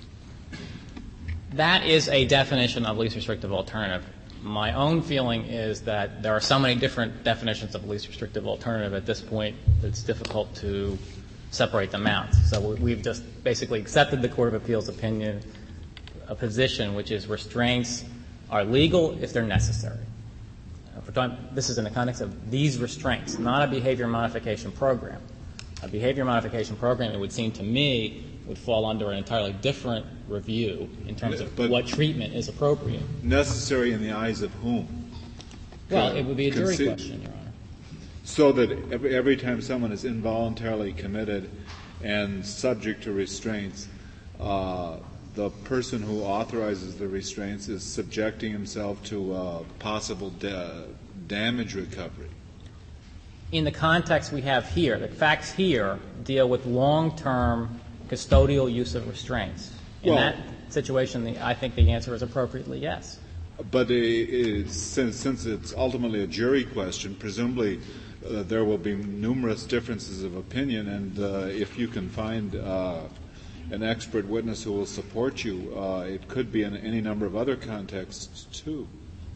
That is a definition of least restrictive alternative. My own feeling is that there are so many different definitions of least restrictive alternative at this point that it's difficult to separate them out. So we've just basically accepted the Court of Appeals opinion, a position which is restraints are legal if they're necessary. We're talking, this is in the context of these restraints, not a behavior modification program. A behavior modification program, it would seem to me, would fall under an entirely different review in terms of but what treatment is appropriate. Necessary in the eyes of whom? Well, it would be a jury Conce- question, Your Honor. So that every, every time someone is involuntarily committed and subject to restraints, uh, the person who authorizes the restraints is subjecting himself to uh, possible da- damage recovery. In the context we have here, the facts here deal with long-term custodial use of restraints. In well, that situation, the, I think the answer is appropriately yes. But it, it, since, since it's ultimately a jury question, presumably uh, there will be numerous differences of opinion, and uh, if you can find uh, an expert witness who will support you, uh, it could be in any number of other contexts too.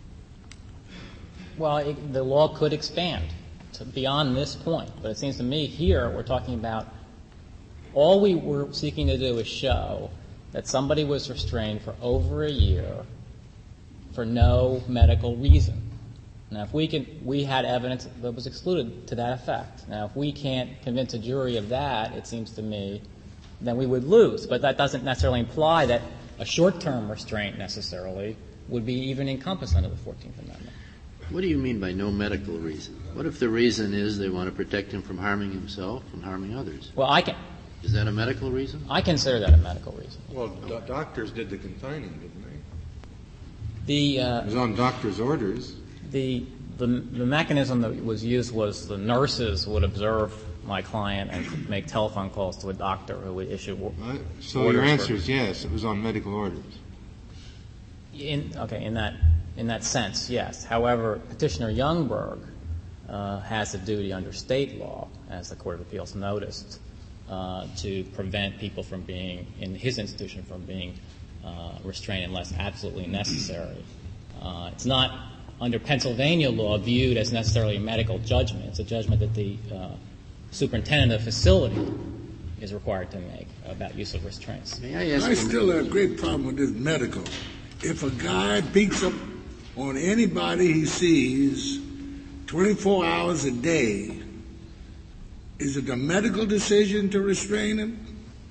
Well, it, the law could expand to beyond this point, but it seems to me here we're talking about all we were seeking to do is show that somebody was restrained for over a year for no medical reason. Now, if we can, we had evidence that was excluded to that effect. Now, if we can't convince a jury of that, it seems to me, then we would lose. But that doesn't necessarily imply that a short-term restraint necessarily would be even encompassed under the fourteenth Amendment. What do you mean by no medical reason? What if the reason is they want to protect him from harming himself and harming others? Well, I can. Is that a medical reason? I consider that a medical reason. Well, do- doctors did the confining, didn't they? The uh, It was on doctors' orders. The, the the mechanism that was used was the nurses would observe my client and make telephone calls to a doctor who would issue Right. So orders your for- answer is yes, it was on medical orders. In, okay, in that in that sense, yes. However, Petitioner Youngberg uh, has a duty under state law, as the Court of Appeals noticed, uh, to prevent people from being, in his institution, from being uh, restrained unless absolutely necessary. Uh, it's not, under Pennsylvania law, viewed as necessarily a medical judgment. It's a judgment that the uh, superintendent of the facility is required to make about use of restraints. May I ask I still have a great problem with this medical. If a guy beats up on anybody he sees twenty-four hours a day, is it a medical decision to restrain him?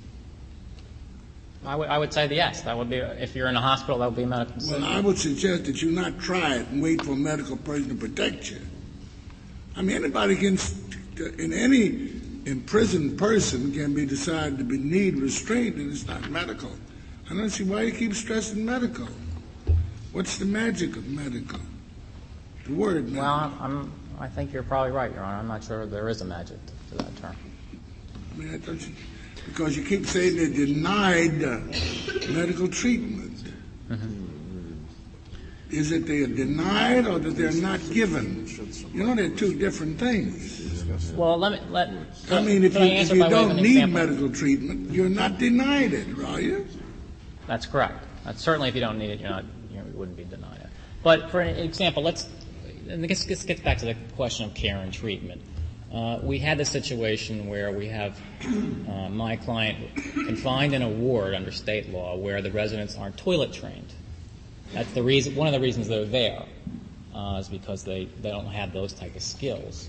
I would, I would say yes. That would be, if you're in a hospital, that would be a medical decision. Well, I would suggest that you not try it and wait for a medical person to protect you. I mean, anybody can, in any imprisoned person can be decided to be need restraint, and it's not medical. I don't see why you keep stressing medical. What's the magic of medical? The word medical. Well, I'm, I think you're probably right, Your Honor. I'm not sure there is a magic to that term. I mean, I thought you, because you keep saying they're denied uh, medical treatment. Mm-hmm. Is it they are denied or that they're not given? You know, they're two different things. Well, let me let. I mean, if can you, I if answer you by way of don't an need example? medical treatment, you're not denied it, are you? That's correct. That's certainly, if you don't need it, you're not. You know, you wouldn't be denied it. But for an example, let's. And this gets, gets back to the question of care and treatment. Uh, we had a situation where we have uh, my client confined in a ward under state law where the residents aren't toilet trained. That's the reason. One of the reasons they're there uh, is because they, they don't have those type of skills.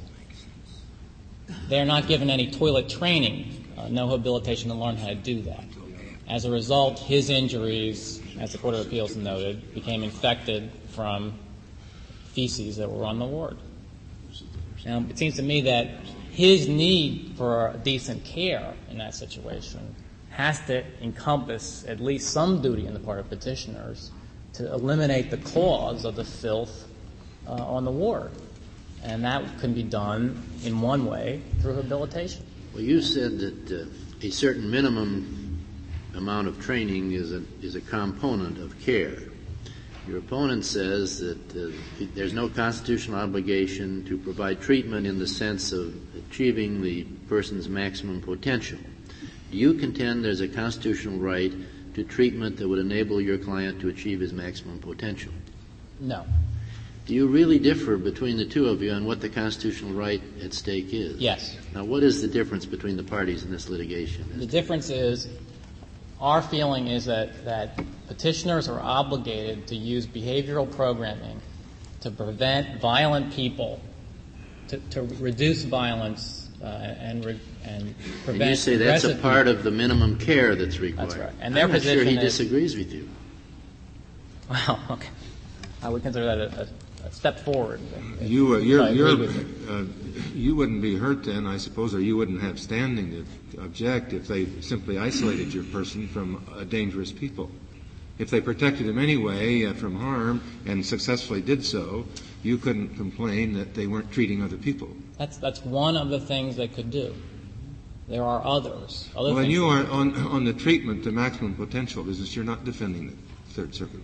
They're not given any toilet training, uh, no habilitation to learn how to do that. As a result, his injuries, as the Court of Appeals noted, became infected from feces that were on the ward. Now, it seems to me that his need for decent care in that situation has to encompass at least some duty on the part of petitioners to eliminate the cause of the filth uh, on the ward. And that can be done in one way through habilitation. Well, you said that uh, a certain minimum amount of training is a, is a component of care. Your opponent says that uh, there's no constitutional obligation to provide treatment in the sense of achieving the person's maximum potential. Do you contend there's a constitutional right to treatment that would enable your client to achieve his maximum potential? No. Do you really differ between the two of you on what the constitutional right at stake is? Yes. Now, what is the difference between the parties in this litigation? The difference is our feeling is that, that petitioners are obligated to use behavioral programming to prevent violent people, to, to reduce violence uh, and, re, and prevent And you say that's a aggressive part people. of the minimum care that's required. That's right. And their I'm not position sure he is, disagrees with you. Well, okay. I would consider that a, a, a step forward. You, uh, if you're, I agree you're, with you. uh, you wouldn't be hurt then, I suppose, or you wouldn't have standing to object if they simply isolated your person from uh, dangerous people. If they protected him anyway uh, from harm and successfully did so, you couldn't complain that they weren't treating other people. That's that's one of the things they could do. There are others. Other Well, and things you they are could do. on on the treatment to maximum potential business. You're not defending the Third Circuit.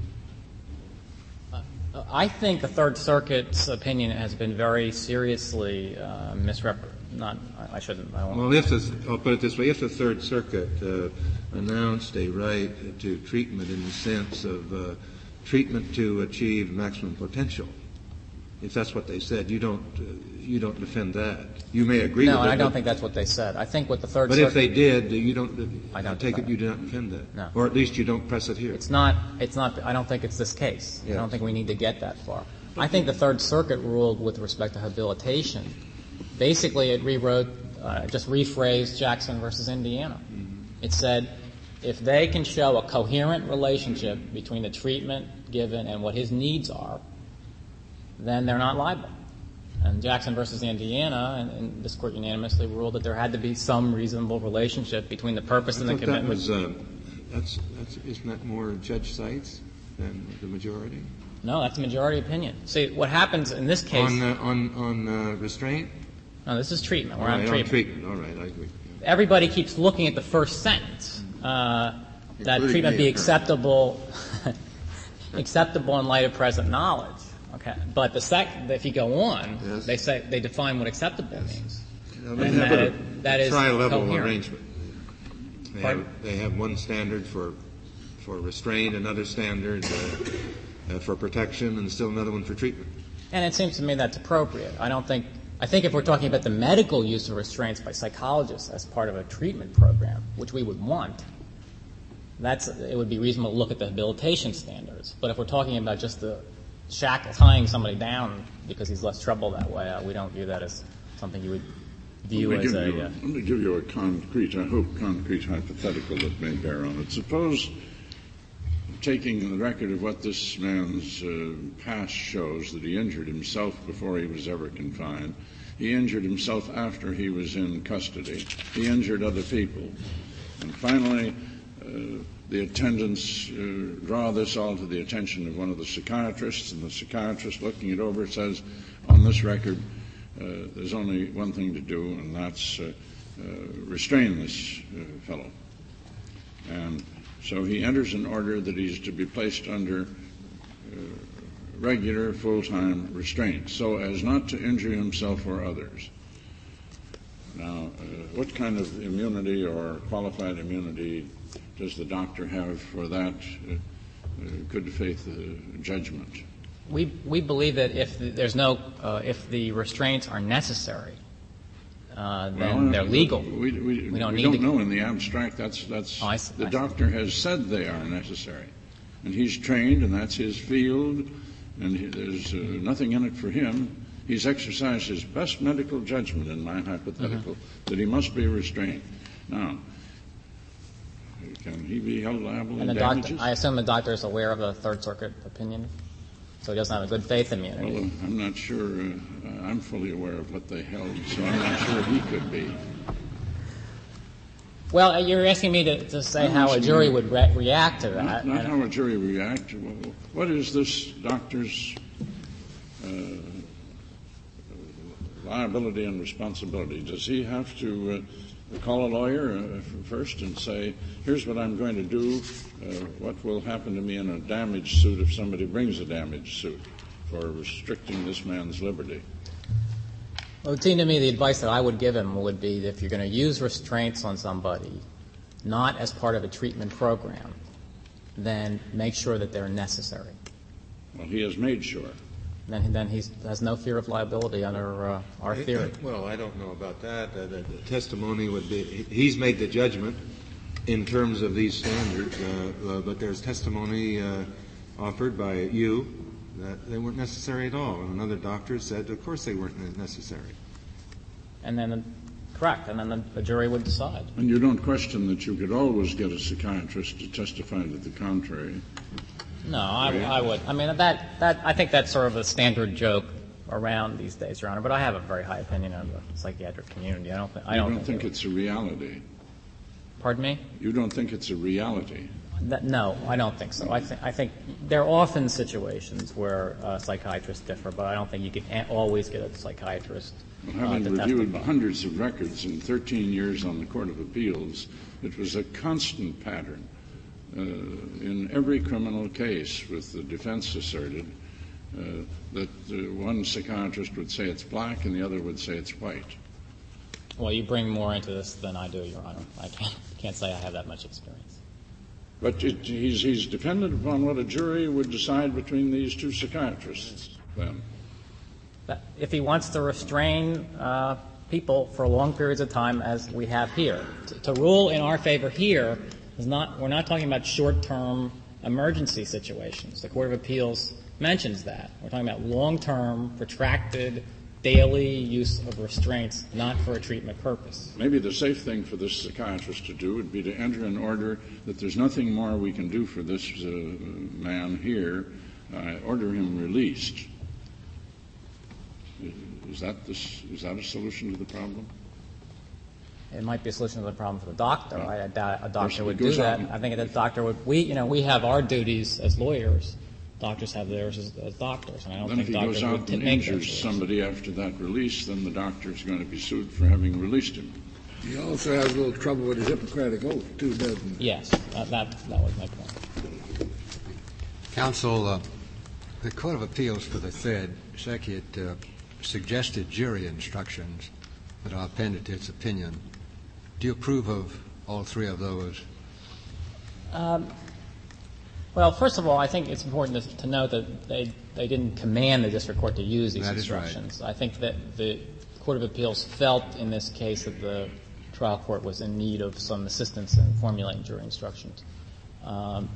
I think the Third Circuit's opinion has been very seriously uh, misrepresented. Not, I, I shouldn't. I don't Well, if the, I'll put it this way: if the Third Circuit uh, announced a right to treatment in the sense of uh, treatment to achieve maximum potential, If that's what they said, you don't uh, you don't defend that. You may agree no, with it. No, and I don't but, think that's what they said. I think what the Third But Circuit... if they did, you don't... I don't take it that. you do not defend that. No. Or at least you don't press it here. It's not, it's not, I don't think it's this case. Yes. I don't think we need to get that far. I think the Third Circuit ruled with respect to habilitation. Basically, it rewrote, uh, just rephrased Jackson versus Indiana. Mm-hmm. It said, if they can show a coherent relationship between the treatment given and what his needs are, then they're not liable. And Jackson versus Indiana, and, and this court unanimously ruled that there had to be some reasonable relationship between the purpose I and the commitment. That was, uh, that's, that's, isn't that more Judge Seitz than the majority? No, that's the majority opinion. See, what happens in this case... On, uh, on, on uh, restraint? No, this is treatment. We're All on right, treatment. on treatment. All right, I agree. Yeah. Everybody keeps looking at the first sentence, uh, that Including treatment me, be apparently. acceptable, acceptable in light of present knowledge. Okay, but the sec, if you go on, Yes. they say they define what acceptable Yes. means. Now, they And have that a is- that is tri-level coherent. arrangement. They Pardon? have, they have one standard for for restraint, another standard uh, uh, for protection, and still another one for treatment. And it seems to me that's appropriate. I don't think, I think if we're talking about the medical use of restraints by psychologists as part of a treatment program, which we would want, that's, it would be reasonable to look at the habilitation standards. But if we're talking about just the shackle, tying somebody down because he's less trouble that way, uh, we don't view that as something you would view let me as give a... you, Uh, let me give you a concrete, I hope concrete hypothetical that may bear on it. Suppose, taking the record of what this man's uh, past shows, that he injured himself before he was ever confined, he injured himself after he was in custody, he injured other people, and finally uh, the attendants uh, draw this all to the attention of one of the psychiatrists, and the psychiatrist, looking it over, says, on this record, uh, there's only one thing to do, and that's uh, uh, restrain this uh, fellow. And so he enters an order that he's to be placed under uh, regular, full-time restraint, so as not to injure himself or others. Now, uh, what kind of immunity or qualified immunity does the doctor have for that uh, uh, good faith uh, judgment? we we believe that if the, there's no, uh, if the restraints are necessary, uh, then well, they're legal. We, we, we don't, we need don't to, know in the abstract. That's that's oh, I see, the I doctor has said they are necessary, and he's trained, and that's his field, and he, there's uh, nothing in it for him. He's exercised his best medical judgment in my hypothetical mm-hmm. that he must be restrained. Now, can he be held liable and in the damages? doctor, I assume the doctor is aware of the Third Circuit opinion, so he doesn't have a good faith immunity. Well, I'm not sure. Uh, I'm fully aware of what they held, so I'm not sure he could be. Well, you're asking me to, to say I'm how a asking jury you- would re- react to that. Not, not and- how a jury react. Well, what is this doctor's uh, liability and responsibility? Does he have to uh, call a lawyer uh, first and say, here's what I'm going to do, uh, what will happen to me in a damage suit if somebody brings a damage suit for restricting this man's liberty? Well, it would seem to me the advice that I would give him would be that if you're going to use restraints on somebody, not as part of a treatment program, then make sure that they're necessary. Well, he has made sure. Then, then he has no fear of liability under uh, our theory. Well, I don't know about that. Uh, the, the testimony would be, he's made the judgment in terms of these standards, uh, uh, but there's testimony uh, offered by you that they weren't necessary at all. And another doctor said, of course they weren't necessary. And then, correct, and then the, the jury would decide. And you don't question that you could always get a psychiatrist to testify to the contrary. No, I, I would. I mean, that, that, I think that's sort of a standard joke around these days, Your Honor, but I have a very high opinion of the psychiatric community. I don't think, I You don't, don't think it's a reality. Pardon me? You don't think it's a reality. That, no, I don't think so. I, th- I think there are often situations where uh, psychiatrists differ, but I don't think you can a- always get a psychiatrist Well, uh, having to reviewed testify. hundreds of records in thirteen years on the Court of Appeals, it was a constant pattern uh, in every criminal case with the defense asserted uh, that uh, one psychiatrist would say it's black and the other would say it's white. Well, you bring more into this than I do, Your Honor. I can't, can't say I have that much experience. But it, he's, he's dependent upon what a jury would decide between these two psychiatrists, then. that if he wants to restrain uh, people for long periods of time, as we have here. To, to rule in our favor here is not, we're not talking about short-term emergency situations. The Court of Appeals mentions that. We're talking about long-term, protracted, daily use of restraints, not for a treatment purpose. Maybe the safe thing for this psychiatrist to do would be to enter an order that there's nothing more we can do for this uh, man here. Uh, order him released. Is that this, is that a solution to the problem? It might be a solution to the problem for the doctor. Yeah. I, I doubt a doctor would goes do that. out. I think the doctor would. We, you know, we have our duties as lawyers. Doctors have theirs as, as doctors, and I don't Then think if he doctors goes out would and make injures those somebody after that release, then the doctor is going to be sued for having released him. He also has a little trouble with his Hippocratic Oath, too, doesn't he? Yes, that, that, that was my point. Counsel, uh, the Court of Appeals for the Third Circuit uh, suggested jury instructions that are appended to its opinion. Do you approve of all three of those? Um, well, first of all, I think it's important to, to note that they they didn't command the district court to use these that instructions. Is right. I think that the Court of Appeals felt in this case that the trial court was in need of some assistance in formulating jury instructions. Um,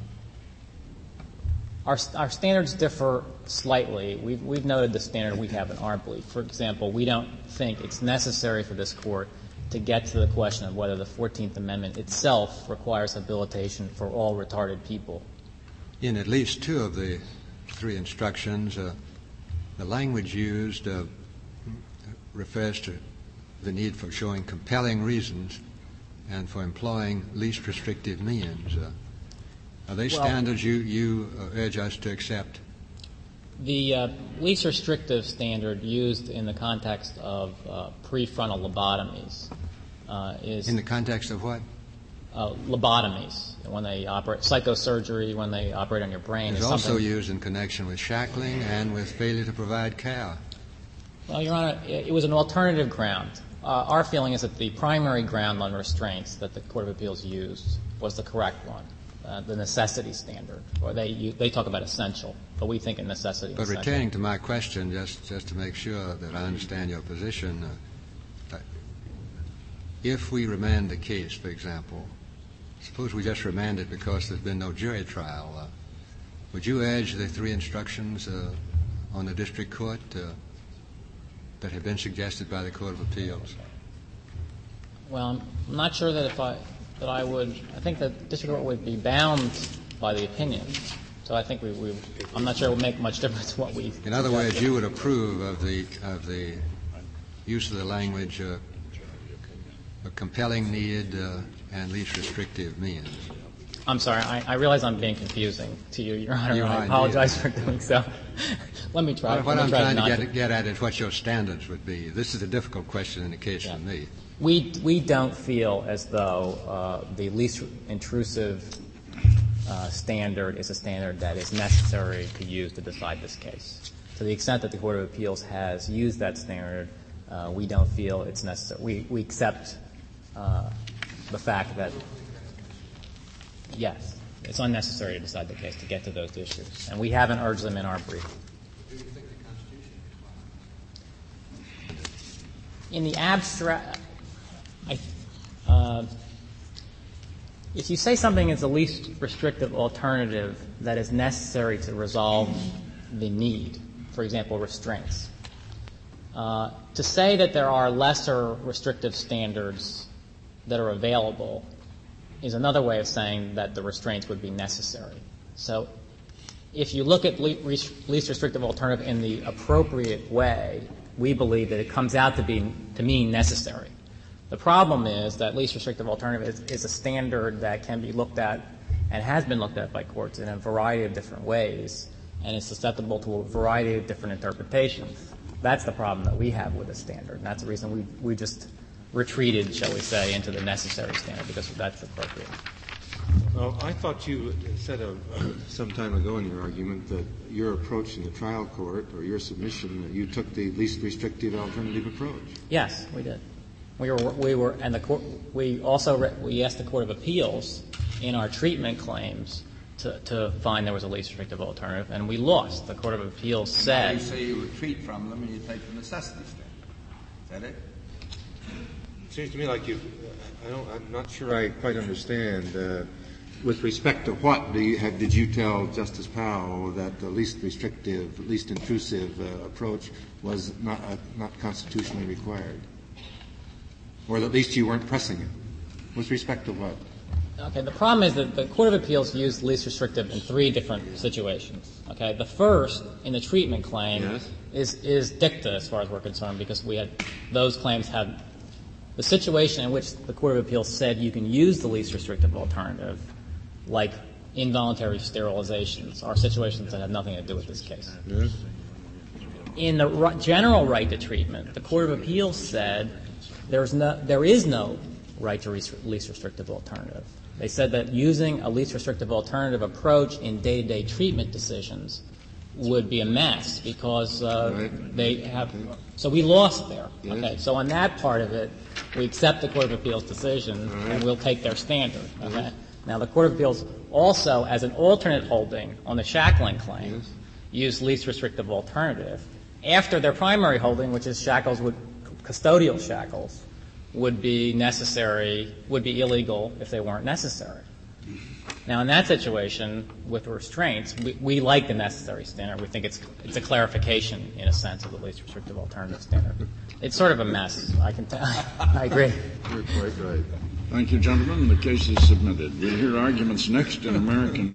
Our, our standards differ slightly. We've, we've noted the standard we have in our belief. For example, we don't think it's necessary for this court to get to the question of whether the fourteenth Amendment itself requires habilitation for all retarded people. In at least two of the three instructions, uh, the language used uh, refers to the need for showing compelling reasons and for employing least restrictive means. Uh, Are they well, standards you, you uh, urge us to accept? The uh, least restrictive standard used in the context of uh, prefrontal lobotomies uh, is... In the context of what? Uh, lobotomies, when they operate, psychosurgery, when they operate on your brain. It's is also something... used in connection with shackling and with failure to provide care. Well, Your Honor, it, it was an alternative ground. Uh, our feeling is that the primary ground on restraints that the Court of Appeals used was the correct one. Uh, the necessity standard, or they you, they talk about essential, but we think in necessity. But essential. returning to my question, just just to make sure that I understand your position, uh, if we remand the case, for example, suppose we just remand it because there's been no jury trial, uh, would you urge the three instructions uh, on the district court uh, that have been suggested by the Court of Appeals? Well, I'm not sure that if I. that I would, I think the district court would be bound by the opinion. So I think we, we I'm not sure it would make much difference what we. In other words, you would approve of the of the use of the language uh, a compelling need uh, and least restrictive means. I'm sorry, I, I realize I'm being confusing to you, Your Honor. You I are apologize indeed. for doing so. Let me try. What, what let me I'm try trying to to get, get at is what your standards would be. This is a difficult question in the case yeah. for me. We we don't feel as though uh, the least intrusive uh, standard is a standard that is necessary to use to decide this case. To the extent that the Court of Appeals has used that standard, uh, we don't feel it's necessary. We we accept uh, the fact that yes, it's unnecessary to decide the case to get to those issues, and we haven't urged them in our brief. Do you think the Constitution requires? In the abstract. I, uh, if you say something is the least restrictive alternative that is necessary to resolve the need, for example, restraints, uh, to say that there are lesser restrictive standards that are available is another way of saying that the restraints would be necessary. So if you look at le- least restrictive alternative in the appropriate way, we believe that it comes out to be to mean necessary. The problem is that least restrictive alternative is, is a standard that can be looked at and has been looked at by courts in a variety of different ways and is susceptible to a variety of different interpretations. That's the problem that we have with the standard, and that's the reason we we just retreated, shall we say, into the necessary standard because that's appropriate. Well, I thought you said a, uh, some time ago in your argument that your approach in the trial court or your submission, that you took the least restrictive alternative approach. Yes, we did. We were, we were, and the court, we also re, we asked the Court of Appeals in our treatment claims to, to find there was a least restrictive alternative, and we lost. The Court of Appeals said. You say you retreat from them and you take the necessity stand. Is that it? It seems to me like you. I don't. I'm not sure I quite understand. Uh, with respect to what do you have, did you tell Justice Powell that the least restrictive, least intrusive uh, approach was not uh, not constitutionally required, or at least you weren't pressing it? With respect to what? Okay, the problem is that the Court of Appeals used least restrictive in three different situations. Okay, the first, in the treatment claim, yes. is, is dicta as far as we're concerned, because we had, those claims had the situation in which the Court of Appeals said you can use the least restrictive alternative, like involuntary sterilizations, are situations that have nothing to do with this case. Yes. In the r- general right to treatment, the Court of Appeals said there's no, there is no right to res- least restrictive alternative. They said that using a least restrictive alternative approach in day-to-day treatment decisions would be a mess because uh, right. they have. So we lost there. Yes. Okay. So on that part of it, we accept the Court of Appeals decision right. and we'll take their standard. Okay. Yes. Now the Court of Appeals also, as an alternate holding on the shackling claim, Yes. used least restrictive alternative after their primary holding, which is shackles would custodial shackles. would be necessary, would be illegal if they weren't necessary. Now, in that situation, with restraints, we, we like the necessary standard. We think it's it's a clarification, in a sense, of the least restrictive alternative standard. It's sort of a mess, I can tell. I agree. You're quite right. Thank you, gentlemen. The case is submitted. We'll hear arguments next in American